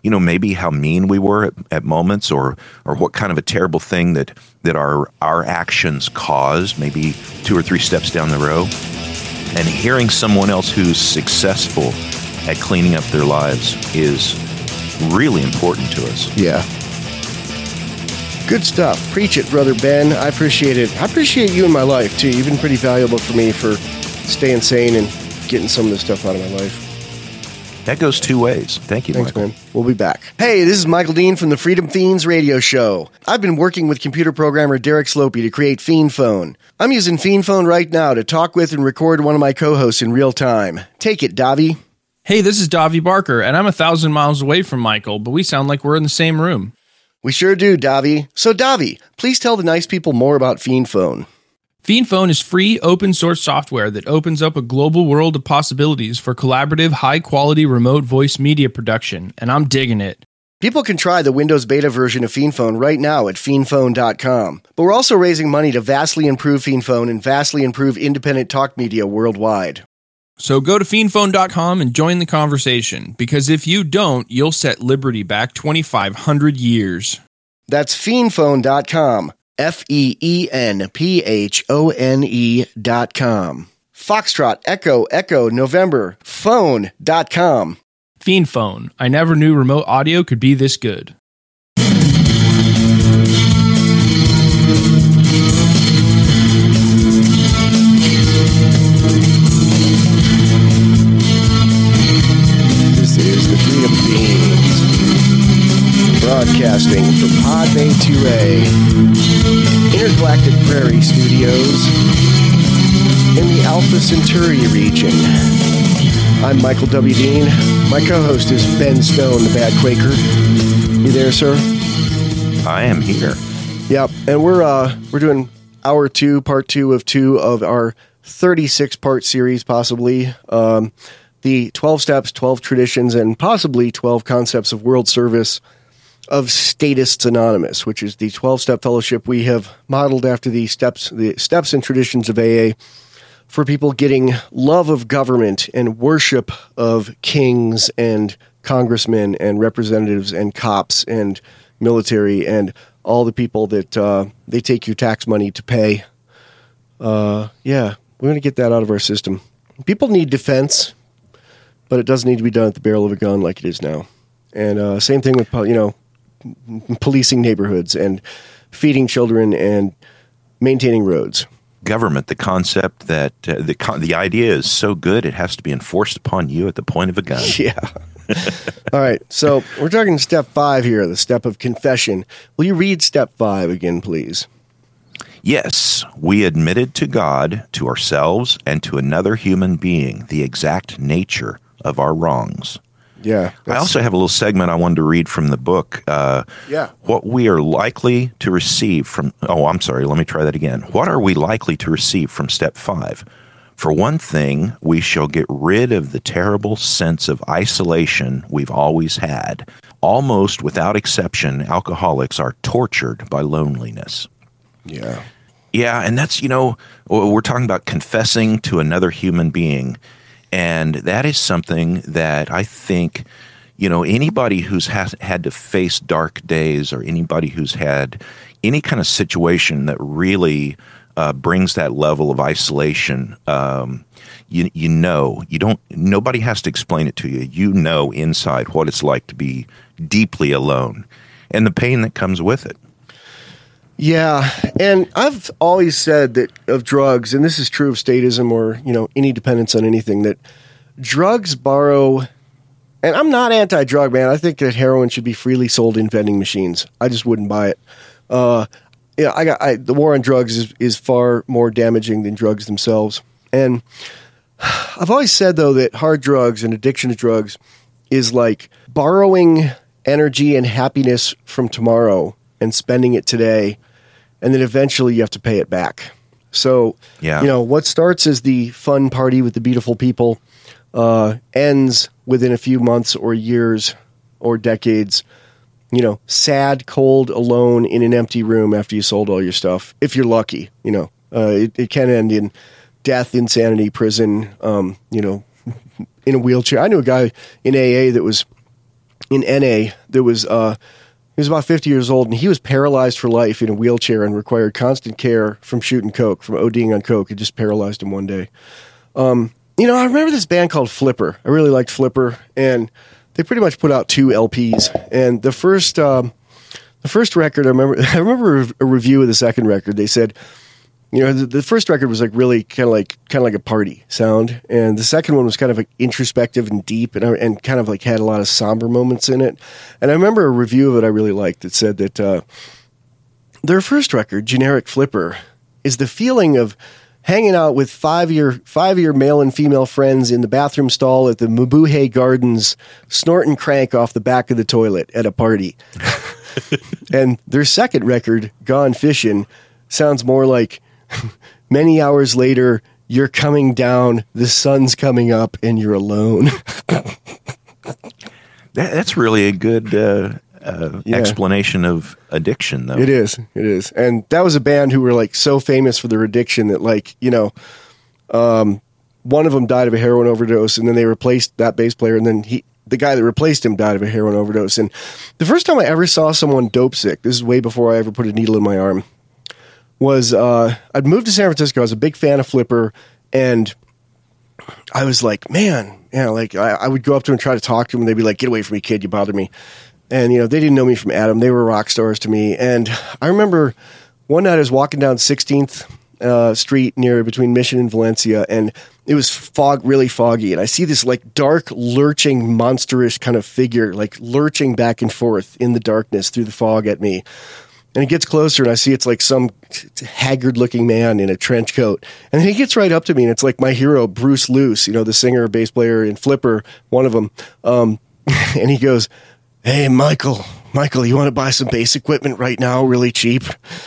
S2: you know, maybe how mean we were at, at moments, or or what kind of a terrible thing that that our our actions caused, maybe two or three steps down the road. And hearing someone else who's successful at cleaning up their lives is really important to us.
S1: Yeah. Good stuff. Preach it, Brother Ben. I appreciate it. I appreciate you in my life, too. You've been pretty valuable for me for staying sane and getting some of this stuff out of my life.
S2: That goes two ways. Thank you,
S1: Thanks,
S2: Michael.
S1: man. We'll be back. Hey, this is Michael Dean from the Freedom Fiends radio show. I've been working with computer programmer Derek Slopey to create Fiend Phone. I'm using Fiend Phone right now to talk with and record one of my co-hosts in real time. Take it, Davi.
S9: Hey, this is Davi Barker, and I'm a thousand miles away from Michael, but we sound like we're in the same room.
S1: We sure do, Davi. So, Davi, please tell the nice people more about Fiend Phone.
S9: Fiend Phone is free, open-source software that opens up a global world of possibilities for collaborative, high-quality remote voice media production, and I'm digging it.
S1: People can try the Windows beta version of Fiend Phone right now at fiend phone dot com. But we're also raising money to vastly improve Fiend Phone and vastly improve independent talk media worldwide.
S9: So go to fiend phone dot com and join the conversation, because if you don't, you'll set Liberty back twenty-five hundred years.
S1: That's fiend phone dot com. F E E N P H O N E dot com. Foxtrot, Echo, Echo, November, phone dot com.
S9: Fiend Phone. I never knew remote audio could be this good.
S1: This is the Freedom Fiends, broadcasting from Podbay two A, Intergalactic Prairie Studios, in the Alpha Centauri region. I'm Michael W. Dean. My co-host is Ben Stone, the Bad Quaker. You there, sir?
S2: I am here.
S1: Yep, and we're uh we're doing hour two, part two of two of our thirty-six part series, possibly. Um, the twelve steps, twelve traditions, and possibly twelve concepts of world service of Statists Anonymous, which is the twelve-step fellowship we have modeled after the steps, the steps and traditions of A A for people getting love of government and worship of kings and congressmen and representatives and cops and military and all the people that uh, they take your tax money to pay. Uh, yeah, we're going to get that out of our system. People need defense, but it doesn't need to be done at the barrel of a gun like it is now. And uh, same thing with, you know, policing neighborhoods and feeding children and maintaining roads.
S2: Government, the concept that uh, the con- the idea is so good it has to be enforced upon you at the point of a gun.
S1: Yeah. All right. So we're talking step five here, the step of confession. Will you read step five again, please?
S2: Yes, we admitted to God, to ourselves, and to another human being the exact nature of our wrongs.
S1: Yeah.
S2: I also have a little segment I wanted to read from the book. Uh,
S1: yeah.
S2: What we are likely to receive from... Oh, I'm sorry. Let me try that again. What are we likely to receive from step five? For one thing, we shall get rid of the terrible sense of isolation we've always had. Almost without exception, alcoholics are tortured by loneliness.
S1: Yeah.
S2: Yeah, and that's, you know, we're talking about confessing to another human being. And that is something that I think, you know, anybody who's has, had to face dark days, or anybody who's had any kind of situation that really uh, brings that level of isolation, um, you you know, you don't. Nobody has to explain it to you. You know inside what it's like to be deeply alone, and the pain that comes with it.
S1: Yeah, and I've always said that of drugs, and this is true of statism or, you know, any dependence on anything, that drugs borrow, and I'm not anti-drug, man. I think that heroin should be freely sold in vending machines. I just wouldn't buy it. Uh, yeah, I got I, the war on drugs is, is far more damaging than drugs themselves. And I've always said, though, that hard drugs and addiction to drugs is like borrowing energy and happiness from tomorrow and spending it today, and then eventually you have to pay it back. So,
S2: yeah.
S1: you know, what starts as the fun party with the beautiful people uh, ends within a few months or years or decades, you know, sad, cold, alone in an empty room after you sold all your stuff, if you're lucky. You know, uh, it, it can end in death, insanity, prison, um, you know, in a wheelchair. I knew a guy in A A that was in N A, there was uh, he was about fifty years old, and he was paralyzed for life in a wheelchair and required constant care from shooting coke, from ODing on coke. It just paralyzed him one day. Um, you know, I remember this band called Flipper. I really liked Flipper, and they pretty much put out two L Ps. And the first, um, the first record, I remember, I remember a review of the second record. They said, you know, the, the first record was like really kind of like kind of like a party sound, and the second one was kind of like introspective and deep, and and kind of like had a lot of somber moments in it. And I remember a review of it I really liked that said that uh, their first record, Generic Flipper, is the feeling of hanging out with five-year five-year male and female friends in the bathroom stall at the Mabuhay Gardens, snorting crank off the back of the toilet at a party. And their second record, Gone Fishin', sounds more like many hours later, you're coming down, the sun's coming up, and you're alone.
S2: that, that's really a good uh, uh, yeah. explanation of addiction, though.
S1: It is. It is. And that was a band who were like so famous for their addiction that, like, you know, um, one of them died of a heroin overdose, and then they replaced that bass player, and then he, the guy that replaced him died of a heroin overdose. And the first time I ever saw someone dope sick, this is way before I ever put a needle in my arm, was uh, I'd moved to San Francisco. I was a big fan of Flipper, and I was like, man, yeah, like I, I would go up to him and try to talk to him, and they'd be like, get away from me, kid, you bother me. And, you know, they didn't know me from Adam. They were rock stars to me. And I remember one night I was walking down sixteenth uh, Street near between Mission and Valencia, and it was fog, really foggy. And I see this like dark, lurching, monsterish kind of figure, like lurching back and forth in the darkness through the fog at me. And it gets closer, and I see it's like some haggard-looking man in a trench coat. And then he gets right up to me, and it's like my hero, Bruce Luce, you know, the singer, bass player in Flipper, one of them. Um, and he goes, hey, Michael, Michael, you want to buy some bass equipment right now, really cheap?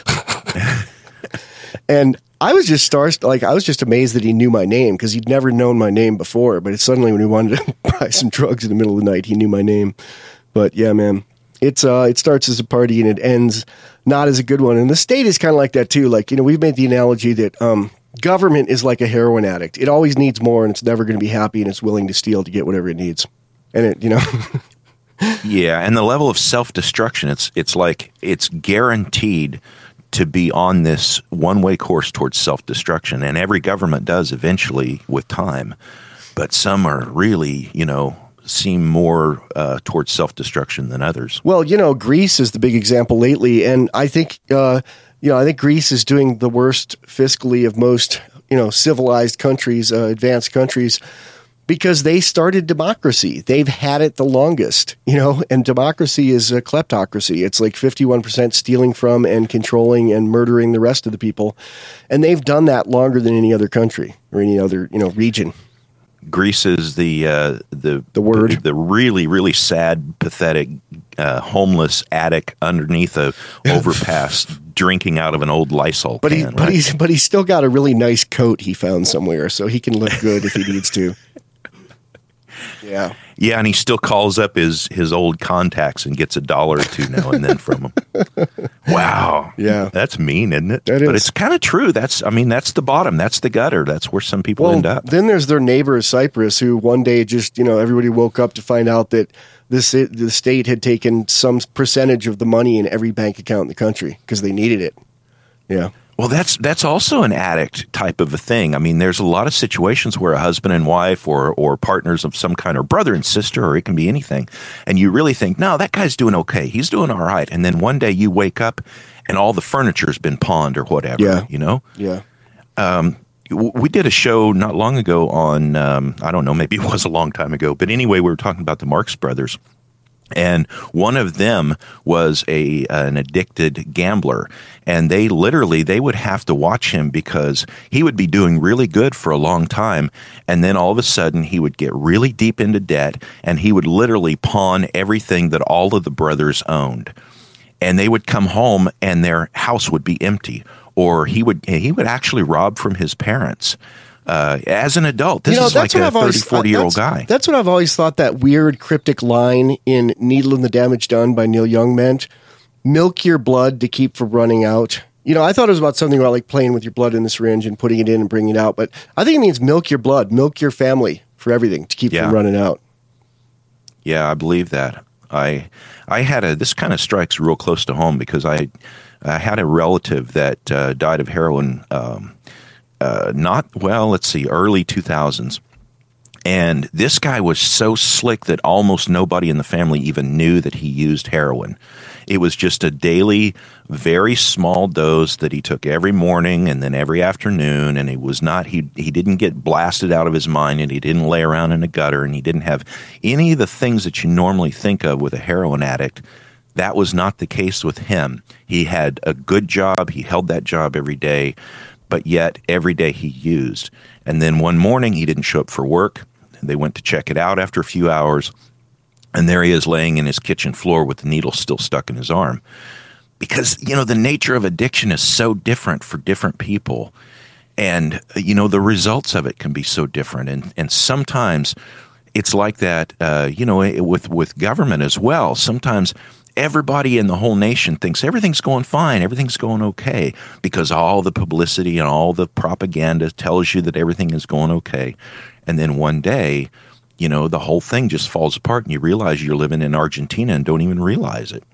S1: And I was just star like I was just amazed that he knew my name, because he'd never known my name before. But it's suddenly when he wanted to buy some drugs in the middle of the night, he knew my name. But yeah, man. It's uh, it starts as a party and it ends not as a good one. And the state is kind of like that too. Like, you know, we've made the analogy that um, government is like a heroin addict. It always needs more, and it's never going to be happy, and it's willing to steal to get whatever it needs. And it, you know,
S2: yeah. And the level of self-destruction, it's it's like it's guaranteed to be on this one-way course towards self-destruction, and every government does eventually with time. But some are really, you know, seem more uh, towards self-destruction than others.
S1: Well, you know, Greece is the big example lately, and I think, uh, you know, I think Greece is doing the worst fiscally of most, you know, civilized countries, uh, advanced countries, because they started democracy. They've had it the longest, you know, and democracy is a kleptocracy. It's like fifty-one percent stealing from and controlling and murdering the rest of the people, and they've done that longer than any other country or any other, you know, region.
S2: Greece is the uh, the
S1: the word
S2: the, the really really sad, pathetic, uh, homeless addict underneath a overpass, drinking out of an old Lysol
S1: but
S2: can.
S1: He,
S2: right?
S1: But he's but he's still got a really nice coat he found somewhere, so he can look good if he needs to. Yeah,
S2: yeah, and he still calls up his his old contacts and gets a dollar or two now and then from them. Wow,
S1: yeah,
S2: that's mean, isn't it?
S1: That is.
S2: But it's kind of true. That's I mean, that's the bottom. That's the gutter. That's where some people
S1: well,
S2: end up.
S1: Then there's their neighbor Cyprus, who one day just, you know, everybody woke up to find out that this the state had taken some percentage of the money in every bank account in the country because they needed it. Yeah.
S2: Well, that's that's also an addict type of a thing. I mean, there's a lot of situations where a husband and wife or or partners of some kind, or brother and sister, or it can be anything, and you really think, no, that guy's doing okay. He's doing all right. And then one day you wake up and all the furniture's been pawned or whatever,
S1: yeah.
S2: you know?
S1: Yeah.
S2: Um, we did a show not long ago on, um, I don't know, maybe it was a long time ago, but anyway, we were talking about the Marx Brothers. And one of them was a an addicted gambler, and they literally they would have to watch him because he would be doing really good for a long time, and then all of a sudden he would get really deep into debt, and he would literally pawn everything that all of the brothers owned, and they would come home and their house would be empty, or he would he would actually rob from his parents. Uh, as an adult, this
S1: you know,
S2: is like a thirty, forty-year-old
S1: uh,
S2: guy.
S1: That's what I've always thought that weird cryptic line in Needle and the Damage Done by Neil Young meant. Milk your blood to keep from running out. You know, I thought it was about something about like playing with your blood in the syringe and putting it in and bringing it out. But I think it means milk your blood, milk your family for everything to keep
S2: yeah.
S1: from running out.
S2: Yeah, I believe that. I I had a this kind of strikes real close to home because I, I had a relative that uh, died of heroin. Um, uh, not well, let's see, early two thousands. And this guy was so slick that almost nobody in the family even knew that he used heroin. It was just a daily, very small dose that he took every morning and then every afternoon. And it was not, he, he didn't get blasted out of his mind, and he didn't lay around in a gutter, and he didn't have any of the things that you normally think of with a heroin addict. That was not the case with him. He had a good job. He held that job every day, but yet every day he used. And then one morning he didn't show up for work. They went to check it out after a few hours, and there he is laying in his kitchen floor with the needle still stuck in his arm. Because, you know, the nature of addiction is so different for different people. And, you know, the results of it can be so different. And and sometimes it's like that, uh, you know, with, with government as well. Sometimes everybody in the whole nation thinks everything's going fine, everything's going okay, because all the publicity and all the propaganda tells you that everything is going okay. And then one day, you know, the whole thing just falls apart, and you realize you're living in Argentina and don't even realize it.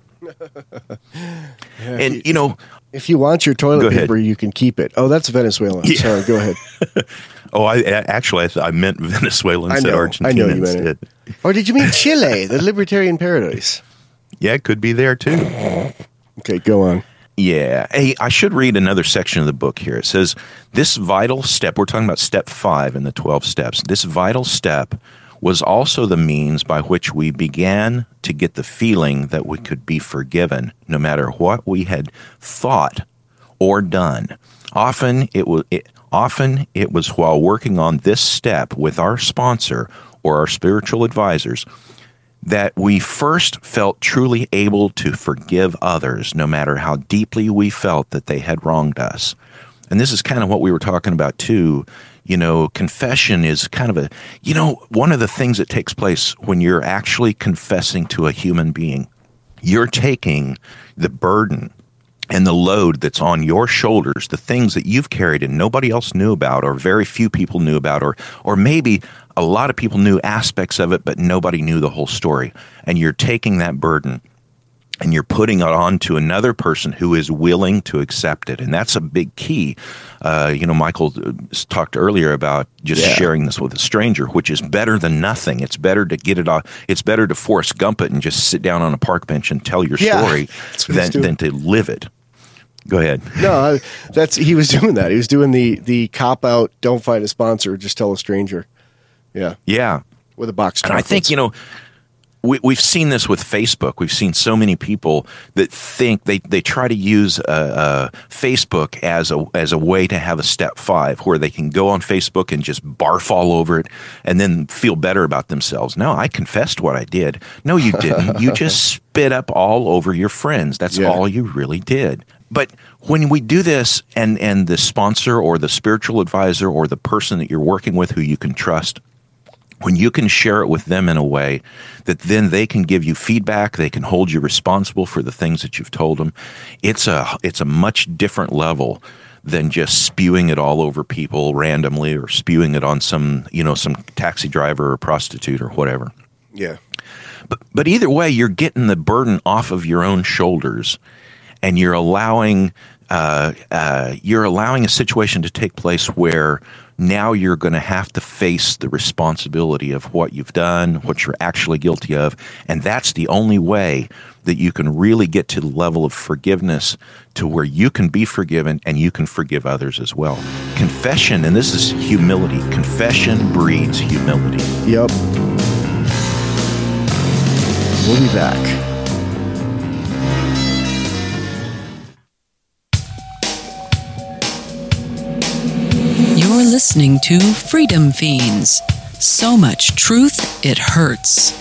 S1: Yeah,
S2: and,
S1: you,
S2: you know,
S1: if you want your toilet paper,
S2: ahead.
S1: you can keep it. Oh, that's Venezuelan. Yeah. Sorry, go ahead.
S2: oh, I actually, I, I meant Venezuela instead of Argentina.
S1: I know you
S2: instead.
S1: meant it. Or did you mean Chile, the libertarian paradise?
S2: Yeah, it could be there too.
S1: Okay, go on.
S2: Yeah. Hey, I should read another section of the book here. It says, this vital step, we're talking about step five in the twelve steps. This vital step was also the means by which we began to get the feeling that we could be forgiven no matter what we had thought or done. Often it was, it, often it was while working on this step with our sponsor or our spiritual advisors that we first felt truly able to forgive others, no matter how deeply we felt that they had wronged us. And this is kind of what we were talking about too. You know, confession is kind of a, you know, one of the things that takes place when you're actually confessing to a human being, you're taking the burden and the load that's on your shoulders, the things that you've carried and nobody else knew about, or very few people knew about, or or maybe a lot of people knew aspects of it, but nobody knew the whole story. And you're taking that burden and you're putting it on to another person who is willing to accept it. And that's a big key. Uh, you know, Michael talked earlier about just yeah. sharing this with a stranger, which is better than nothing. It's better to get it off. It's better to Forrest Gump it and just sit down on a park bench and tell your
S1: yeah,
S2: story than, than to live it. Go ahead.
S1: No, that's he was doing that. He was doing the the cop out. Don't find a sponsor. Just tell a stranger. Yeah.
S2: Yeah.
S1: With a box.
S2: And I think, you know, we, we've seen this with Facebook. We've seen so many people that think they, they try to use uh, uh, Facebook as a as a way to have a step five where they can go on Facebook and just barf all over it and then feel better about themselves. No, I confessed what I did. No, you didn't. You just spit up all over your friends. That's yeah. all you really did. But when we do this and, and the sponsor or the spiritual advisor or the person that you're working with who you can trust, when you can share it with them in a way that then they can give you feedback, they can hold you responsible for the things that you've told them, it's a it's a much different level than just spewing it all over people randomly or spewing it on some, you know, some taxi driver or prostitute or whatever.
S1: Yeah.
S2: But but either way, you're getting the burden off of your own shoulders, and you're allowing uh, uh, you're allowing a situation to take place where now you're going to have to face the responsibility of what you've done, what you're actually guilty of, and that's the only way that you can really get to the level of forgiveness to where you can be forgiven and you can forgive others as well. Confession, and this is humility, confession breeds humility.
S1: Yep. We'll be back.
S6: You're listening to Freedom Fiends. So much truth, it hurts.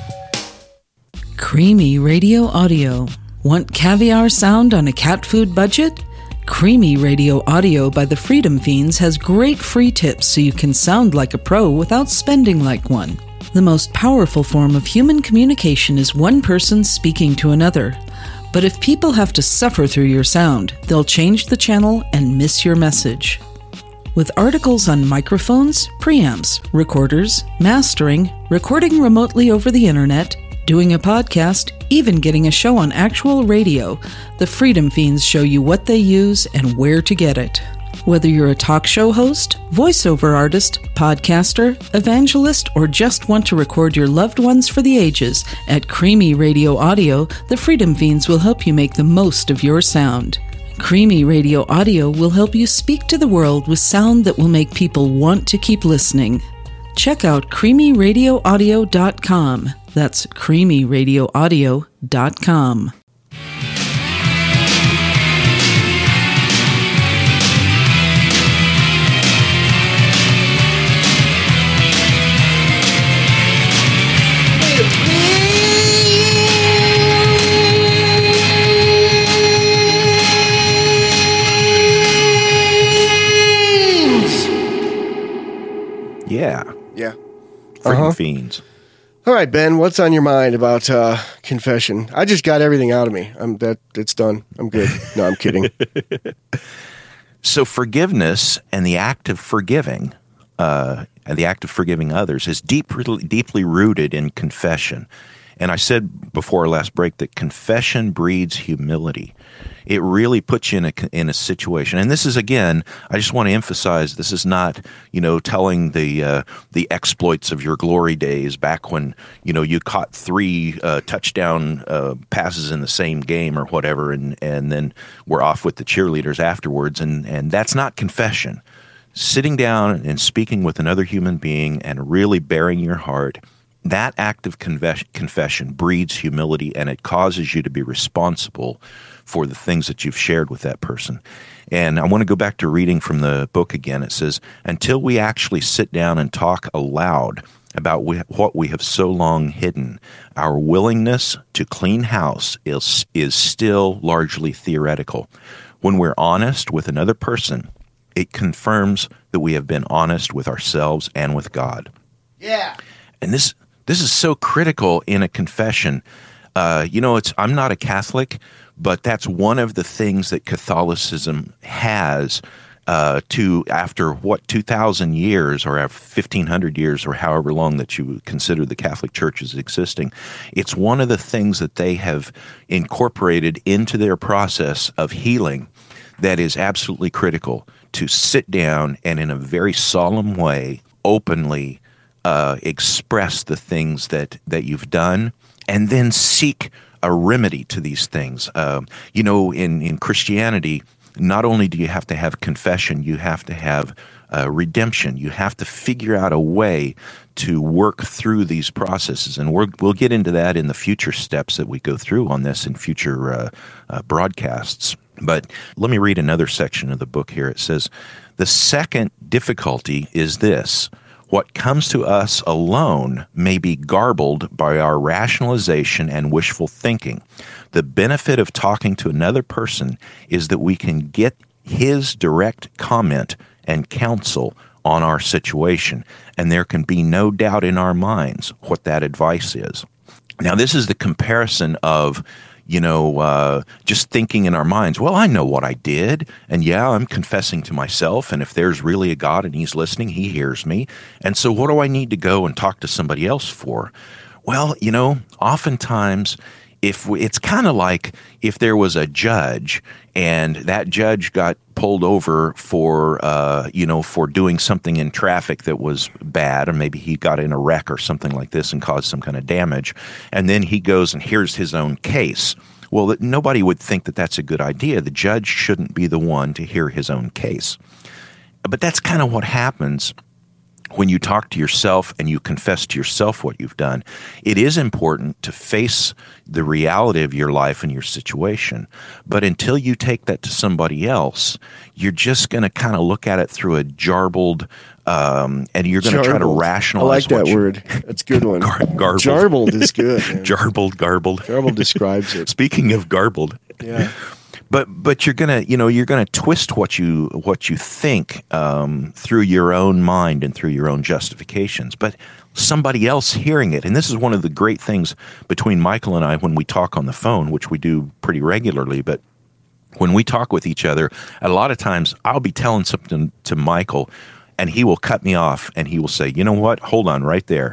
S6: Creamy Radio Audio. Want caviar sound on a cat food budget? Creamy Radio Audio by the Freedom Fiends has great free tips so you can sound like a pro without spending like one. The most powerful form of human communication is one person speaking to another. But if people have to suffer through your sound, they'll change the channel and miss your message. With articles on microphones, preamps, recorders, mastering, recording remotely over the internet, doing a podcast, even getting a show on actual radio, the Freedom Fiends show you what they use and where to get it. Whether you're a talk show host, voiceover artist, podcaster, evangelist, or just want to record your loved ones for the ages, at Creamy Radio Audio, the Freedom Fiends will help you make the most of your sound. Creamy Radio Audio will help you speak to the world with sound that will make people want to keep listening. Check out creamy radio audio dot com. That's creamy radio audio dot com.
S2: Yeah.
S1: Yeah.
S2: Freaking
S1: Uh-huh.
S2: fiends.
S1: All right, Ben, what's on your mind about uh, confession? I just got everything out of me. I'm that it's done. I'm good. No, I'm kidding.
S2: So forgiveness and the act of forgiving, uh, and the act of forgiving others is deeply, deeply rooted in confession. And I said before our last break that confession breeds humility. It really puts you in a, in a situation. And this is, again, I just want to emphasize, this is not, you know, telling the uh, the exploits of your glory days back when, you know, you caught three uh, touchdown uh, passes in the same game or whatever, and, and then we're off with the cheerleaders afterwards. And, and that's not confession. Sitting down and speaking with another human being and really bearing your heart, that act of confess- confession breeds humility, and it causes you to be responsible for the things that you've shared with that person. And I want to go back to reading from the book again. It says, until we actually sit down and talk aloud about we, what we have so long hidden, our willingness to clean house is, is still largely theoretical. When we're honest with another person, it confirms that we have been honest with ourselves and with God.
S1: Yeah.
S2: And this this is so critical in a confession. Uh, you know, it's I'm not a Catholic, but that's one of the things that Catholicism has uh, to, after what, two thousand years or fifteen hundred years or however long that you consider the Catholic Church as existing. It's one of the things that they have incorporated into their process of healing that is absolutely critical, to sit down and in a very solemn way, openly uh, express the things that, that you've done, and then seek a remedy to these things. Um, you know, in, in Christianity, not only do you have to have confession, you have to have uh, redemption. You have to figure out a way to work through these processes. And we're, we'll get into that in the future steps that we go through on this in future uh, uh, broadcasts. But let me read another section of the book here. It says, the second difficulty is this: what comes to us alone may be garbled by our rationalization and wishful thinking. The benefit of talking to another person is that we can get his direct comment and counsel on our situation, and there can be no doubt in our minds what that advice is. Now, this is the comparison of, you know, uh, just thinking in our minds, well, I know what I did, and yeah, I'm confessing to myself, and if there's really a God and he's listening, he hears me, and so what do I need to go and talk to somebody else for? Well, you know, oftentimes, if we, it's kind of like if there was a judge and that judge got pulled over for, uh, you know, for doing something in traffic that was bad, or maybe he got in a wreck or something like this and caused some kind of damage, and then he goes and hears his own case. Well, that, nobody would think that that's a good idea. The judge shouldn't be the one to hear his own case. But that's kind of what happens when you talk to yourself and you confess to yourself what you've done. It is important to face the reality of your life and your situation. But until you take that to somebody else, you're just going to kind of look at it through a jarbled, um, and you're going to try to rationalize.
S1: I like that
S2: you,
S1: word. That's a good one.
S2: Gar- garbled.
S1: Jarbled is good. Man.
S2: Jarbled, garbled.
S1: Jarbled describes it.
S2: Speaking of garbled.
S1: Yeah.
S2: But but you're gonna you know you're gonna twist what you what you think um, through your own mind and through your own justifications. But somebody else hearing it, and this is one of the great things between Michael and I when we talk on the phone, which we do pretty regularly. But when we talk with each other, a lot of times I'll be telling something to Michael, and he will cut me off, and he will say, "You know what? Hold on right there."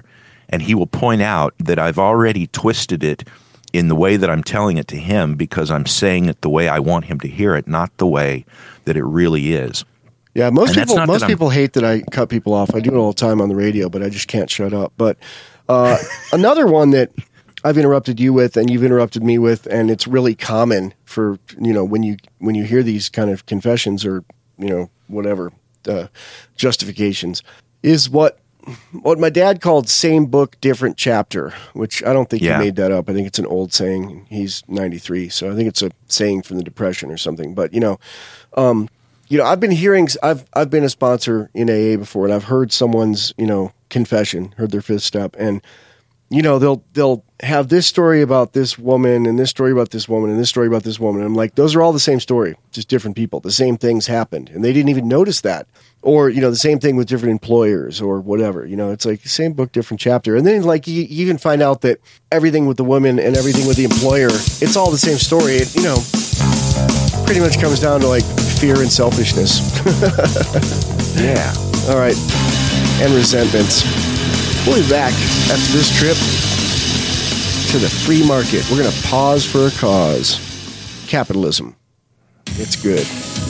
S2: and he will point out that I've already twisted it in the way that I'm telling it to him because I'm saying it the way I want him to hear it, not the way that it really is.
S1: Yeah, most
S2: And
S1: people most people hate that I cut people off. I do it all the time on the radio, but I just can't shut up. But uh, another one that I've interrupted you with, and you've interrupted me with, and it's really common for, you know, when you when you hear these kind of confessions or, you know, whatever uh, justifications, is what what my dad called "same book, different chapter," which I don't think
S2: Yeah.
S1: he made that up. I think it's an old saying. He's ninety-three, so I think it's a saying from the Depression or something. But you know, um, you know, I've been hearing. I've I've been a sponsor in A A before, and I've heard someone's, you know, confession, heard their fifth step, and you know, they'll they'll have this story about this woman and this story about this woman and this story about this woman. And I'm like, those are all the same story, just different people. The same things happened, and they didn't even notice that. Or, you know, the same thing with different employers or whatever. You know, it's like same book, different chapter. And then, like, you, you even find out that everything with the woman and everything with the employer, it's all the same story. It, you know, pretty much comes down to, like, fear and selfishness.
S2: Yeah.
S1: All right. And resentments. We'll be back after this trip to the free market. We're going to pause for a cause. Capitalism. It's good.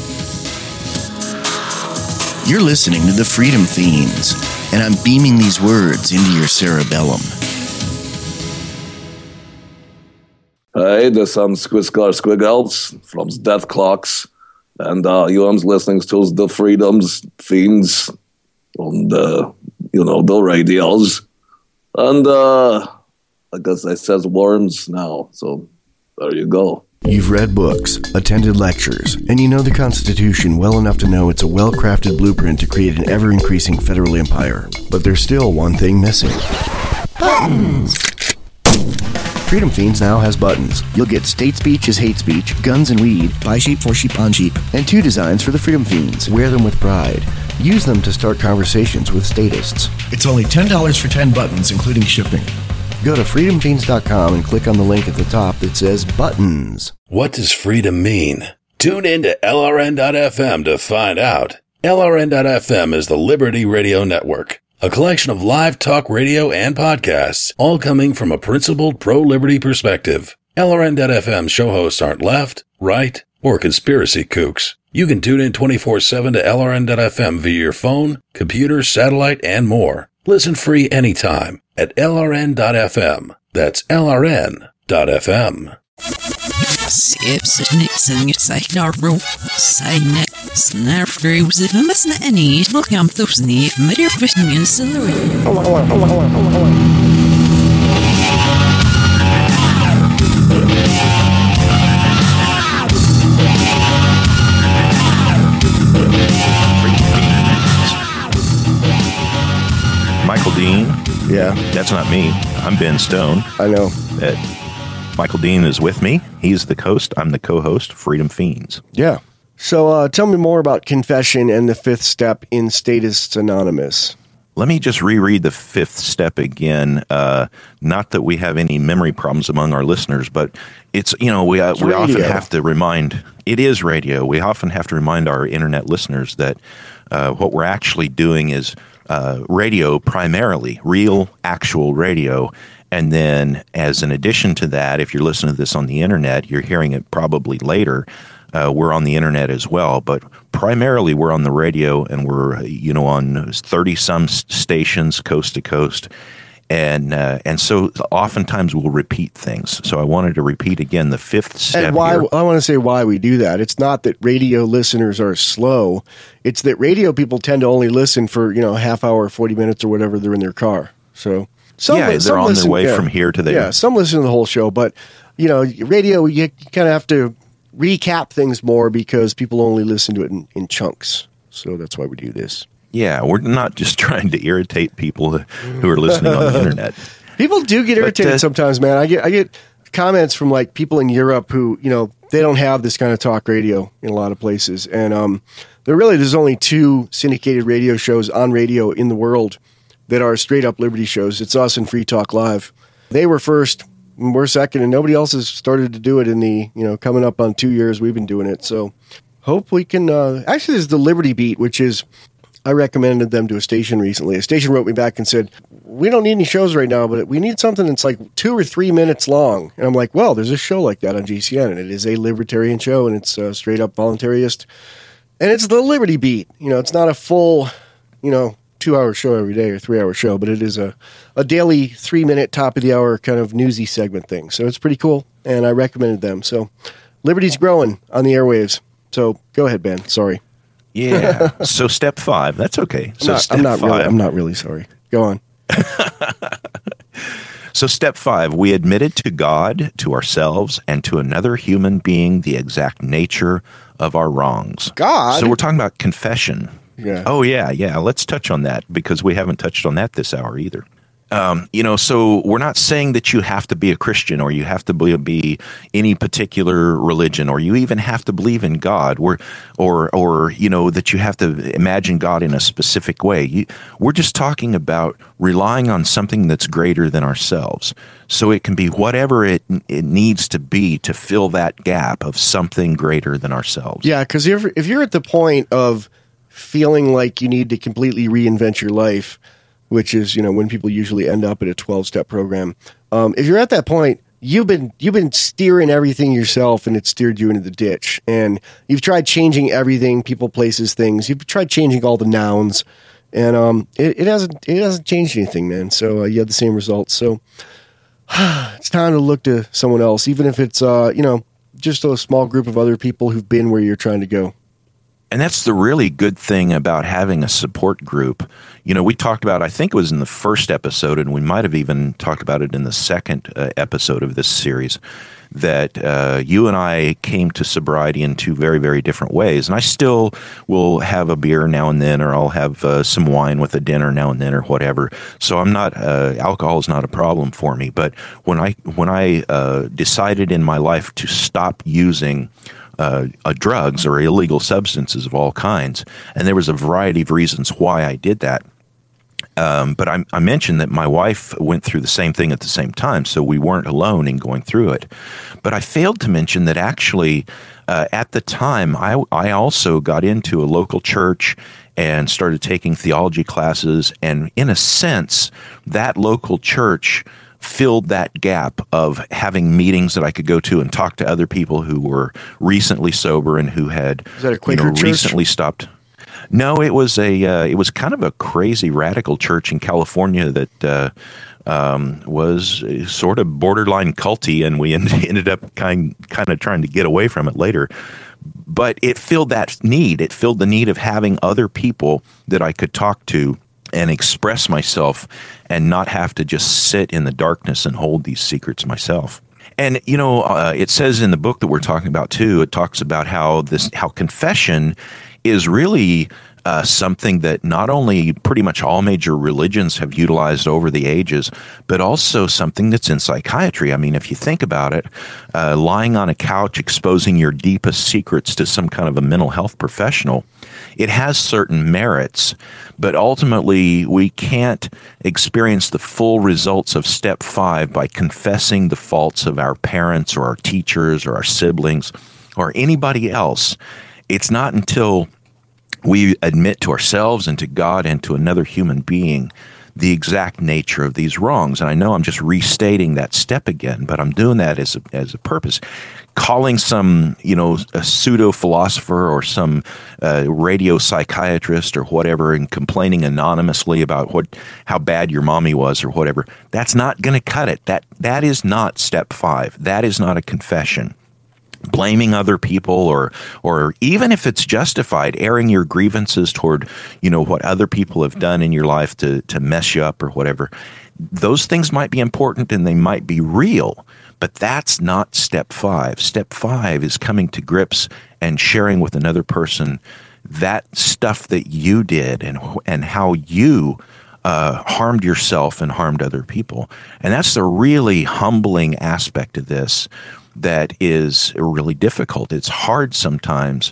S10: You're listening to the Freedom Fiends, and I'm beaming these words into your cerebellum.
S11: Hey, this is Squiskar Squiggles from Death Clocks, and uh, you are listening to the Freedom's Fiends on the, you know, the radios. And uh, I guess I says worms now, so there you go.
S10: You've read books, attended lectures, and you know the Constitution well enough to know it's a well-crafted blueprint to create an ever-increasing federal empire. But there's still one thing missing. Buttons! Freedom Fiends now has buttons. You'll get state speech is hate speech, guns and weed, buy sheep for sheep on sheep, and two designs for the Freedom Fiends. Wear them with pride. Use them to start conversations with statists. It's only ten dollars for ten buttons, including shipping. Go to freedom fiends dot com and click on the link at the top that says buttons.
S12: What does freedom mean? Tune in to L R N dot F M to find out. L R N dot F M is the Liberty Radio Network, a collection of live talk radio and podcasts, all coming from a principled pro-liberty perspective. L R N dot F M show hosts aren't left, right, or conspiracy kooks. You can tune in twenty-four seven to L R N dot F M via your phone, computer, satellite, and more. Listen free anytime at L R N dot F M. That's L R N dot F M.
S2: Michael Dean.
S1: Yeah.
S2: That's not me. I'm Ben Stone.
S1: I know.
S2: Uh, Michael Dean is with me. He's the host. I'm the co-host, Freedom Fiends.
S1: Yeah. So uh, tell me more about confession and the fifth step in Statists Anonymous.
S2: Let me just reread the fifth step again. Uh, not that we have any memory problems among our listeners, but it's, you know, we, uh,
S1: It's
S2: we often
S1: radio.
S2: have to remind, it is radio. We often have to remind our internet listeners that uh, what we're actually doing is uh, radio primarily, real, actual radio. And then as an addition to that, if you're listening to this on the internet, you're hearing it probably later. Uh, we're on the internet as well, but primarily we're on the radio, and we're, you know, on thirty some stations coast to coast. And uh, and so oftentimes we'll repeat things. So I wanted to repeat again the fifth step.
S1: And why
S2: here.
S1: I want to say why we do that. It's not that radio listeners are slow. It's that radio people tend to only listen for, you know, a half hour, forty minutes or whatever they're in their car. So some,
S2: yeah, they're
S1: some
S2: on
S1: listen,
S2: their way
S1: yeah,
S2: from here to there.
S1: Yeah, some listen to the whole show, but you know, radio you kind of have to recap things more because people only listen to it in, in chunks. So that's why we do this.
S2: Yeah, we're not just trying to irritate people who are listening on the internet.
S1: People do get irritated
S2: But, uh,
S1: sometimes, man. I get I get comments from like people in Europe who, you know, they don't have this kind of talk radio in a lot of places. And um, there really there's only two syndicated radio shows on radio in the world that are straight up liberty shows. It's us and Free Talk Live. They were first, and we're second, and nobody else has started to do it in the, you know, coming up on two years we've been doing it. So hope we can, uh, actually there's the Liberty Beat, which is, I recommended them to a station recently. A station wrote me back and said, we don't need any shows right now, but we need something that's like two or three minutes long. And I'm like, well, there's a show like that on G C N, and it is a libertarian show, and it's uh, straight up voluntarist. And it's the Liberty Beat. You know, it's not a full, you know, two-hour show every day or three-hour show, but it is a, a daily three-minute, top-of-the-hour kind of newsy segment thing. So it's pretty cool, and I recommended them. So Liberty's growing on the airwaves. So go ahead, Ben. Sorry.
S2: Yeah. So step five. That's okay. So
S1: I'm not,
S2: step
S1: I'm not
S2: five.
S1: Really, I'm not really sorry. Go on.
S2: So step five, we admitted to God, to ourselves, and to another human being the exact nature of our wrongs.
S1: God?
S2: So we're talking about confession.
S1: Yeah.
S2: Oh, yeah, yeah. Let's touch on that because we haven't touched on that this hour either. Um, you know, so we're not saying that you have to be a Christian or you have to be, be any particular religion or you even have to believe in God or, or, or you know, that you have to imagine God in a specific way. You, we're just talking about relying on something that's greater than ourselves. So it can be whatever it, it needs to be to fill that gap of something greater than ourselves.
S1: Yeah, because if, if you're at the point of feeling like you need to completely reinvent your life, which is, you know, when people usually end up at a twelve-step program. Um, if you're at that point, you've been you've been steering everything yourself, and it steered you into the ditch. And you've tried changing everything, people, places, things. You've tried changing all the nouns, and um, it, it hasn't it hasn't changed anything, man. So uh, you have the same results. So it's time to look to someone else, even if it's uh, you know, just a small group of other people who've been where you're trying to go.
S2: And that's the really good thing about having a support group. You know, we talked about, I think it was in the first episode, and we might have even talked about it in the second uh, episode of this series, that uh, you and I came to sobriety in two very, very different ways. And I still will have a beer now and then, or I'll have uh, some wine with a dinner now and then, or whatever. So I'm not, uh, alcohol is not a problem for me. But when I, when I uh, decided in my life to stop using Uh, uh, drugs or illegal substances of all kinds. And there was a variety of reasons why I did that. Um, but I, I mentioned that my wife went through the same thing at the same time, so we weren't alone in going through it. But I failed to mention that actually uh, at the time, I, I also got into a local church and started taking theology classes. And in a sense, that local church filled that gap of having meetings that I could go to and talk to other people who were recently sober and who had
S1: Is that a Quaker
S2: you know,
S1: church?
S2: recently stopped. No, it was a uh, it was kind of a crazy radical church in California that uh, um, was sort of borderline culty, and we ended up kind kind of trying to get away from it later. But it filled that need. It filled the need of having other people that I could talk to and express myself and not have to just sit in the darkness and hold these secrets myself. And, you know, uh, it says in the book that we're talking about, too, it talks about how this, how confession is really uh, something that not only pretty much all major religions have utilized over the ages, but also something that's in psychiatry. I mean, if you think about it, uh, lying on a couch, exposing your deepest secrets to some kind of a mental health professional, it has certain merits, but ultimately we can't experience the full results of step five by confessing the faults of our parents or our teachers or our siblings or anybody else. It's not until we admit to ourselves and to God and to another human being the exact nature of these wrongs. And I know I'm just restating that step again, but I'm doing that as a, as a purpose. Calling some, you know, a pseudo-philosopher or some uh, radio psychiatrist or whatever and complaining anonymously about what how bad your mommy was or whatever, that's not going to cut it. That That is not step five. That is not a confession. Blaming other people or or even if it's justified, airing your grievances toward, you know, what other people have done in your life to, to mess you up or whatever, those things might be important and they might be real, but that's not step five. Step five is coming to grips and sharing with another person that stuff that you did and and how you uh, harmed yourself and harmed other people. And that's the really humbling aspect of this that is really difficult. It's hard sometimes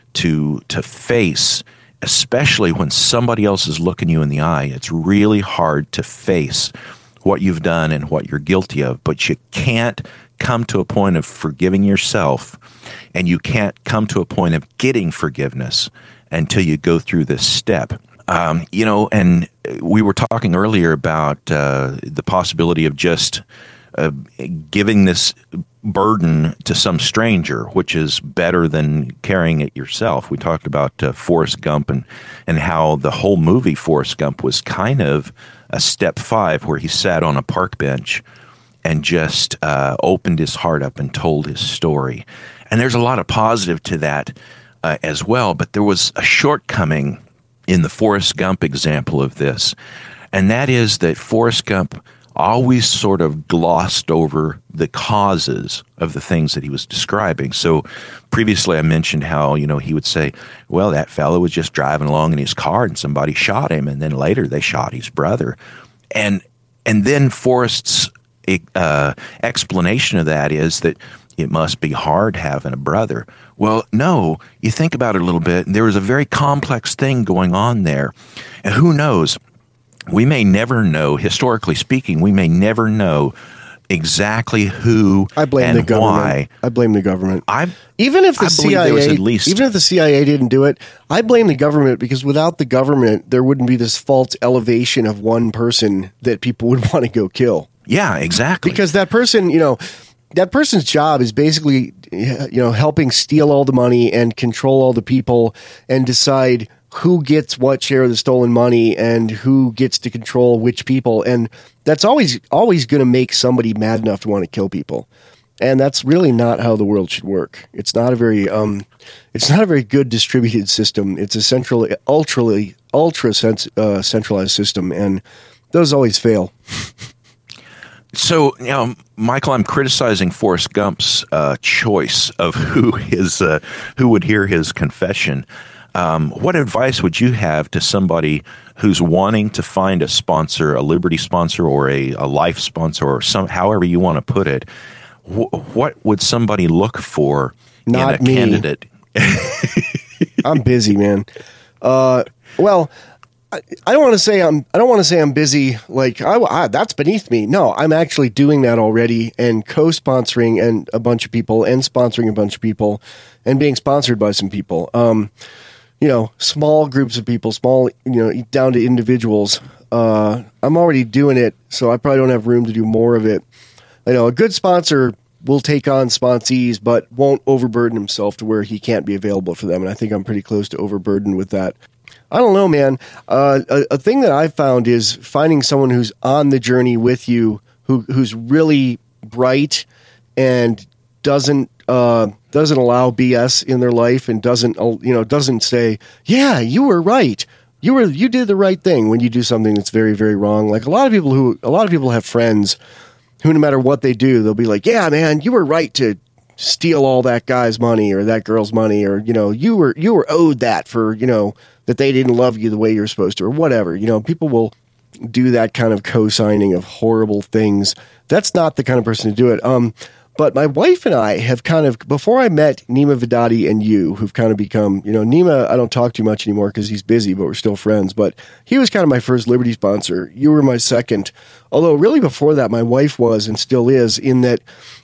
S2: to to face, especially when somebody else is looking you in the eye. It's really hard to face what you've done and what you're guilty of, but you can't come to a point of forgiving yourself, and you can't come to a point of getting forgiveness until you go through this step Um, you know, and we were talking earlier about uh, the possibility of just uh, giving this burden to some stranger, which is better than carrying it yourself. We talked about uh, Forrest Gump and, and how the whole movie Forrest Gump was kind of a step five where he sat on a park bench and just uh, opened his heart up and told his story. And there's a lot of positive to that uh, as well, but there was a shortcoming in the Forrest Gump example of this, and that is that Forrest Gump always sort of glossed over the causes of the things that he was describing. So previously I mentioned how, you know, he would say, well, that fellow was just driving along in his car and somebody shot him, and then later they shot his brother. And and then Forrest's uh, explanation of that is that it must be hard having a brother. Well, no, you think about it a little bit, and there was a very complex thing going on there. And who knows? We may never know, historically speaking, we may never know exactly who
S1: I blame
S2: and
S1: the government.
S2: why.
S1: I blame the government.
S2: I
S1: even if the
S2: I believe
S1: C I A,
S2: there was at least,
S1: even if the C I A didn't do it, I blame the government, because without the government, there wouldn't be this false elevation of one person that people would want to go kill.
S2: Yeah, exactly.
S1: Because that person, you know, that person's job is basically, you know, helping steal all the money and control all the people and decide who gets what share of the stolen money and who gets to control which people. And that's always, always going to make somebody mad enough to want to kill people. And that's really not how the world should work. It's not a very, um, it's not a very good distributed system. It's a central, ultra, ultra cent- uh, centralized system, and those always fail.
S2: So, you know, Michael, I'm criticizing Forrest Gump's uh, choice of who his uh, who would hear his confession. Um, what advice would you have to somebody who's wanting to find a sponsor, a Liberty sponsor, or a, a life sponsor, or some, however you want to put it? Wh- what would somebody look for
S1: Not
S2: in a
S1: me.
S2: candidate?
S1: I'm busy, man. Uh, well, I, I don't want to say I'm. I don't want to say I'm busy. Like I, I, that's beneath me. No, I'm actually doing that already, and co-sponsoring and a bunch of people, and sponsoring a bunch of people, and being sponsored by some people. Um, you know, small groups of people, small, you know, down to individuals. Uh, I'm already doing it, so I probably don't have room to do more of it. You know, a good sponsor will take on sponsees, but won't overburden himself to where he can't be available for them. And I think I'm pretty close to overburdened with that. I don't know, man. Uh, a, a thing that I've found is finding someone who's on the journey with you, who who's really bright and doesn't uh, doesn't allow B S in their life, and doesn't you know doesn't say, "Yeah, you were right. You were you did the right thing," when you do something that's very, very wrong. Like a lot of people who a lot of people have friends who, no matter what they do, they'll be like, "Yeah, man, you were right to steal all that guy's money or that girl's money, or you know, you were you were owed that for you know." that they didn't love you the way you're supposed to, or whatever. You know, people will do that kind of co-signing of horrible things. That's not the kind of person to do it. Um, but my wife and I have kind of, before I met Nima Vidadi and you, who've kind of become, you know, Nima, I don't talk too much anymore because he's busy, but we're still friends. But he was kind of my first Liberty sponsor. You were my second. Although really before that, my wife was and still is, in that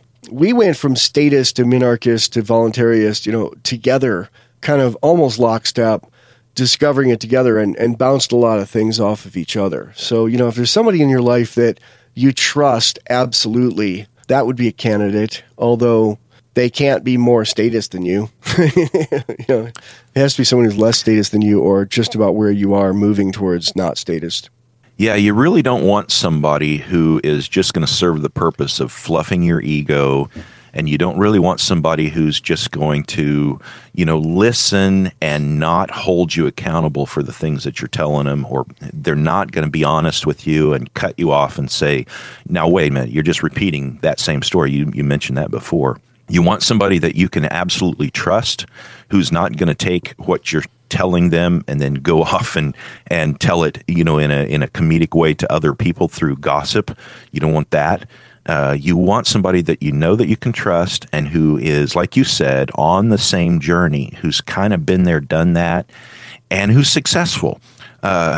S1: we went from statist to minarchist to voluntarist, you know, together, kind of almost lockstep, discovering it together, and, and bounced a lot of things off of each other. So, you know, if there's somebody in your life that you trust, absolutely, that would be a candidate, although they can't be more statist than you. You know, it has to be someone who's less statist than you, or just about where you are moving towards not statist.
S2: Yeah, you really don't want somebody who is just going to serve the purpose of fluffing your ego. And you don't really want somebody who's just going to, you know, listen and not hold you accountable for the things that you're telling them, or they're not going to be honest with you and cut you off and say, now, wait a minute, you're just repeating that same story. You, you mentioned that before. You want somebody that you can absolutely trust, who's not going to take what you're telling them and then go off and, and tell it, you know, in a in a comedic way to other people through gossip. You don't want that. Uh, you want somebody that you know that you can trust, and who is, like you said, on the same journey, who's kind of been there, done that, and who's successful. Uh,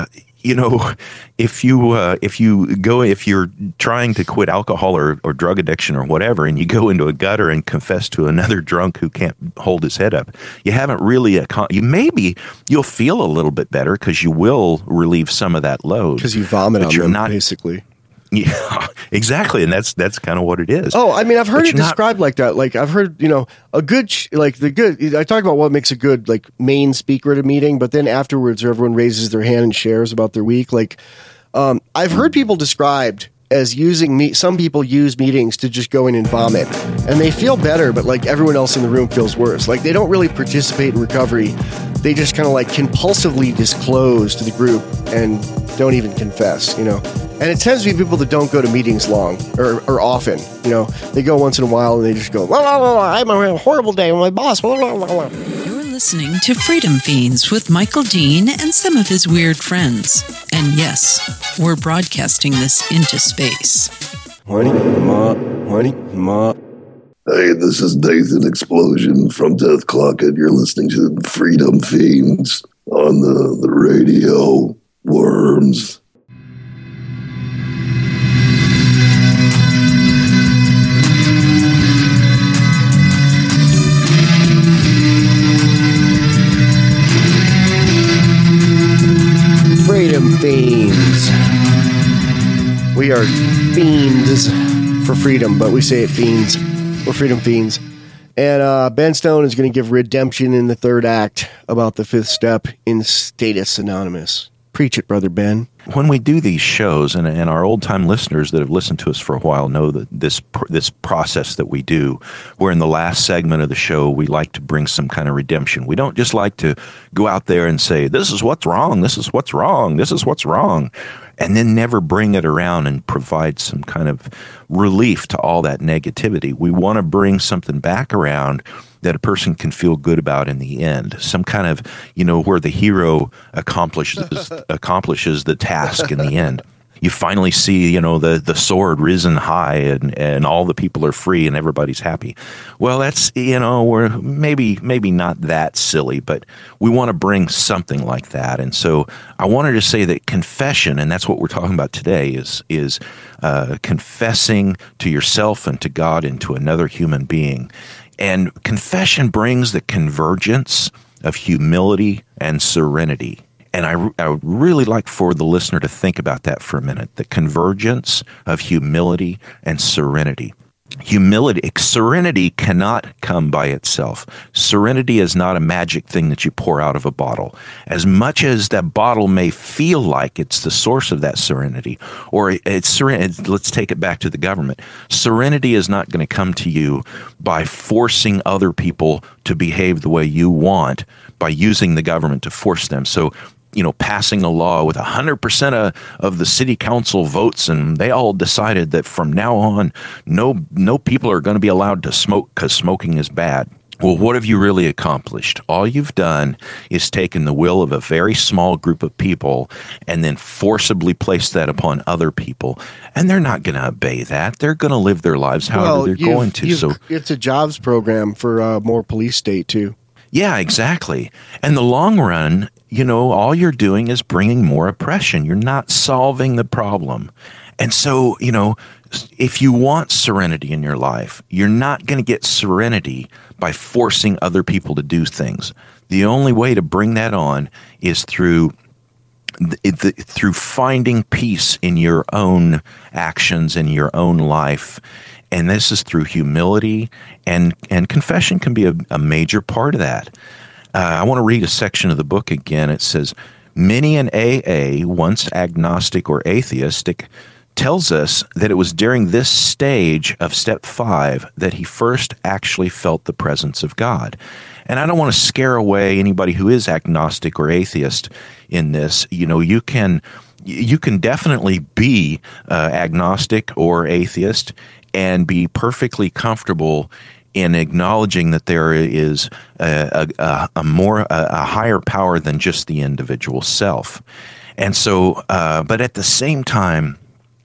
S2: you know, if you uh, if you go if you're trying to quit alcohol or, or drug addiction or whatever, and you go into a gutter and confess to another drunk who can't hold his head up, you haven't really ac- you maybe you'll feel a little bit better because you will relieve some of that load
S1: because you vomit
S2: but
S1: on
S2: you're
S1: them,
S2: not,
S1: basically.
S2: Yeah, exactly, and that's that's kind of what it is.
S1: Oh, I mean, I've heard
S2: But
S1: it
S2: you're not-
S1: described like that. Like I've heard, you know, a good sh- like the good. I talk about what makes a good like main speaker at a meeting, but then afterwards, everyone raises their hand and shares about their week. Like um, I've heard people described as using me. Some people use meetings to just go in and vomit, and they feel better, but like everyone else in the room feels worse. Like they don't really participate in recovery. They just kind of like compulsively disclose to the group and don't even confess, you know. And it tends to be people that don't go to meetings long or, or often. You know, they go once in a while and they just go, "Blah, blah, blah, blah, I'm having a horrible day with my boss." Blah, blah, blah, blah.
S6: You're listening to Freedom Fiends with Michael Dean and some of his weird friends. And yes, we're broadcasting this into space.
S1: Honey, ma, honey, ma.
S11: Hey, this is Nathan Explosion from Death Clock, and you're listening to Freedom Fiends on the, the radio. Worms.
S1: Freedom Fiends. We are fiends for freedom, but we say it fiends. We're Freedom Fiends. And uh, Ben Stone is going to give redemption in the third act about the fifth step in Status Anonymous. Preach it, Brother Ben.
S2: When we do these shows, and, and our old-time listeners that have listened to us for a while know that this this process that we do, where in the last segment of the show, we like to bring some kind of redemption. We don't just like to go out there and say, this is what's wrong, this is what's wrong, this is what's wrong, and then never bring it around and provide some kind of relief to all that negativity. We want to bring something back around that a person can feel good about in the end. Some kind of, you know, where the hero accomplishes accomplishes the task in the end. You finally see, you know, the, the sword risen high and, and all the people are free and everybody's happy. Well, that's, you know, we're maybe maybe not that silly, but we want to bring something like that. And so I wanted to say that confession, and that's what we're talking about today, is is uh, confessing to yourself and to God and to another human being. And confession brings the convergence of humility and serenity. And I, I would really like for the listener to think about that for a minute, the convergence of humility and serenity. Humility, serenity cannot come by itself. Serenity is not a magic thing that you pour out of a bottle. As much as that bottle may feel like it's the source of that serenity, or it's serenity, let's take it back to the government. Serenity is not going to come to you by forcing other people to behave the way you want, by using the government to force them. So, you know, passing a law with one hundred percent of, of the city council votes, and they all decided that from now on, no no people are going to be allowed to smoke because smoking is bad. Well, what have you really accomplished? All you've done is taken the will of a very small group of people and then forcibly placed that upon other people. And they're not going to obey that. They're going to live their lives however
S1: well,
S2: they're
S1: you've-
S2: going to.
S1: you've-
S2: So
S1: it's a jobs program for uh, more police state, too.
S2: yeah, exactly. And the long run, you know, all you're doing is bringing more oppression. You're not solving the problem. And so, you know, if you want serenity in your life, you're not going to get serenity by forcing other people to do things. The only way to bring that on is through the, the, through finding peace in your own actions and your own life. And this is through humility, and, and confession can be a, a major part of that. Uh, I want to read a section of the book again. It says, many an A A, once agnostic or atheistic, tells us that it was during this stage of step five that he first actually felt the presence of God. And I don't want to scare away anybody who is agnostic or atheist in this. You know, you can you can definitely be uh, agnostic or atheist and be perfectly comfortable in acknowledging that there is a, a, a more a, a higher power than just the individual self. And so, uh, but at the same time,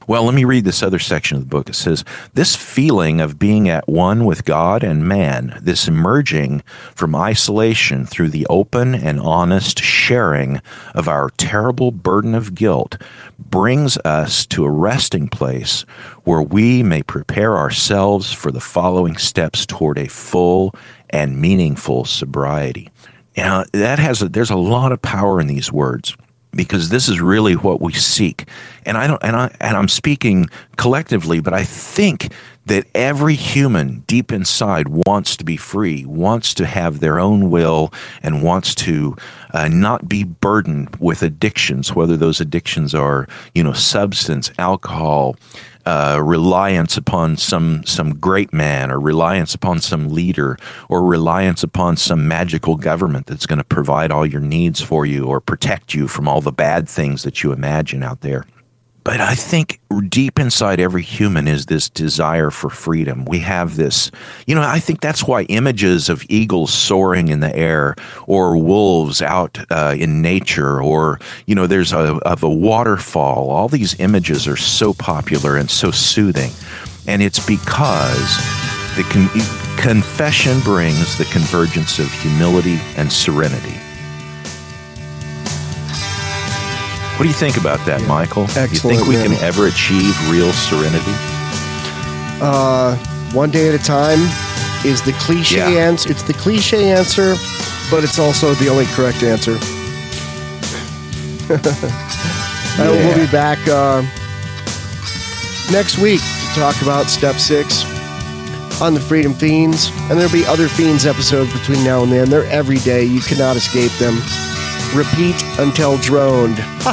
S2: Well, let me read this other section of the book. It says, this feeling of being at one with God and man, this emerging from isolation through the open and honest sharing of our terrible burden of guilt, brings us to a resting place where we may prepare ourselves for the following steps toward a full and meaningful sobriety. Now, that has a, there's a lot of power in these words, because this is really what we seek. And I don't and I and I'm speaking collectively, but I think that every human deep inside wants to be free, wants to have their own will, and wants to uh, not be burdened with addictions, whether those addictions are, you know, substance, alcohol, uh, reliance upon some some great man, or reliance upon some leader, or reliance upon some magical government that's going to provide all your needs for you or protect you from all the bad things that you imagine out there. But I think deep inside every human is this desire for freedom. We have this, you know, I think that's why images of eagles soaring in the air, or wolves out uh, in nature, or, you know, there's a, of a waterfall. All these images are so popular and so soothing. And it's because the con- confession brings the convergence of humility and serenity. What do you think about that, yeah. Michael?
S1: Excellent,
S2: you think we
S1: man.
S2: can ever achieve real serenity?
S1: Uh, one day at a time is the cliche
S2: yeah.
S1: answer. It's the cliche answer, but it's also the only correct answer. yeah. uh, we'll be back uh, next week to talk about step six on the Freedom Fiends, and there'll be other Fiends episodes between now and then. They're every day. You cannot escape them. Repeat until droned.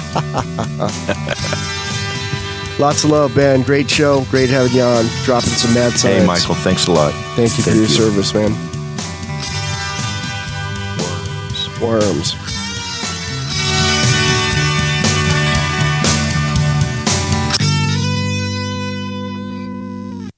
S1: Lots of love, Ben. Great show. Great having you on. Dropping some mad science.
S2: Hey, Michael. Thanks a lot.
S1: Thank you
S2: Thank
S1: for your
S2: you.
S1: service, man.
S2: Worms.
S1: Worms.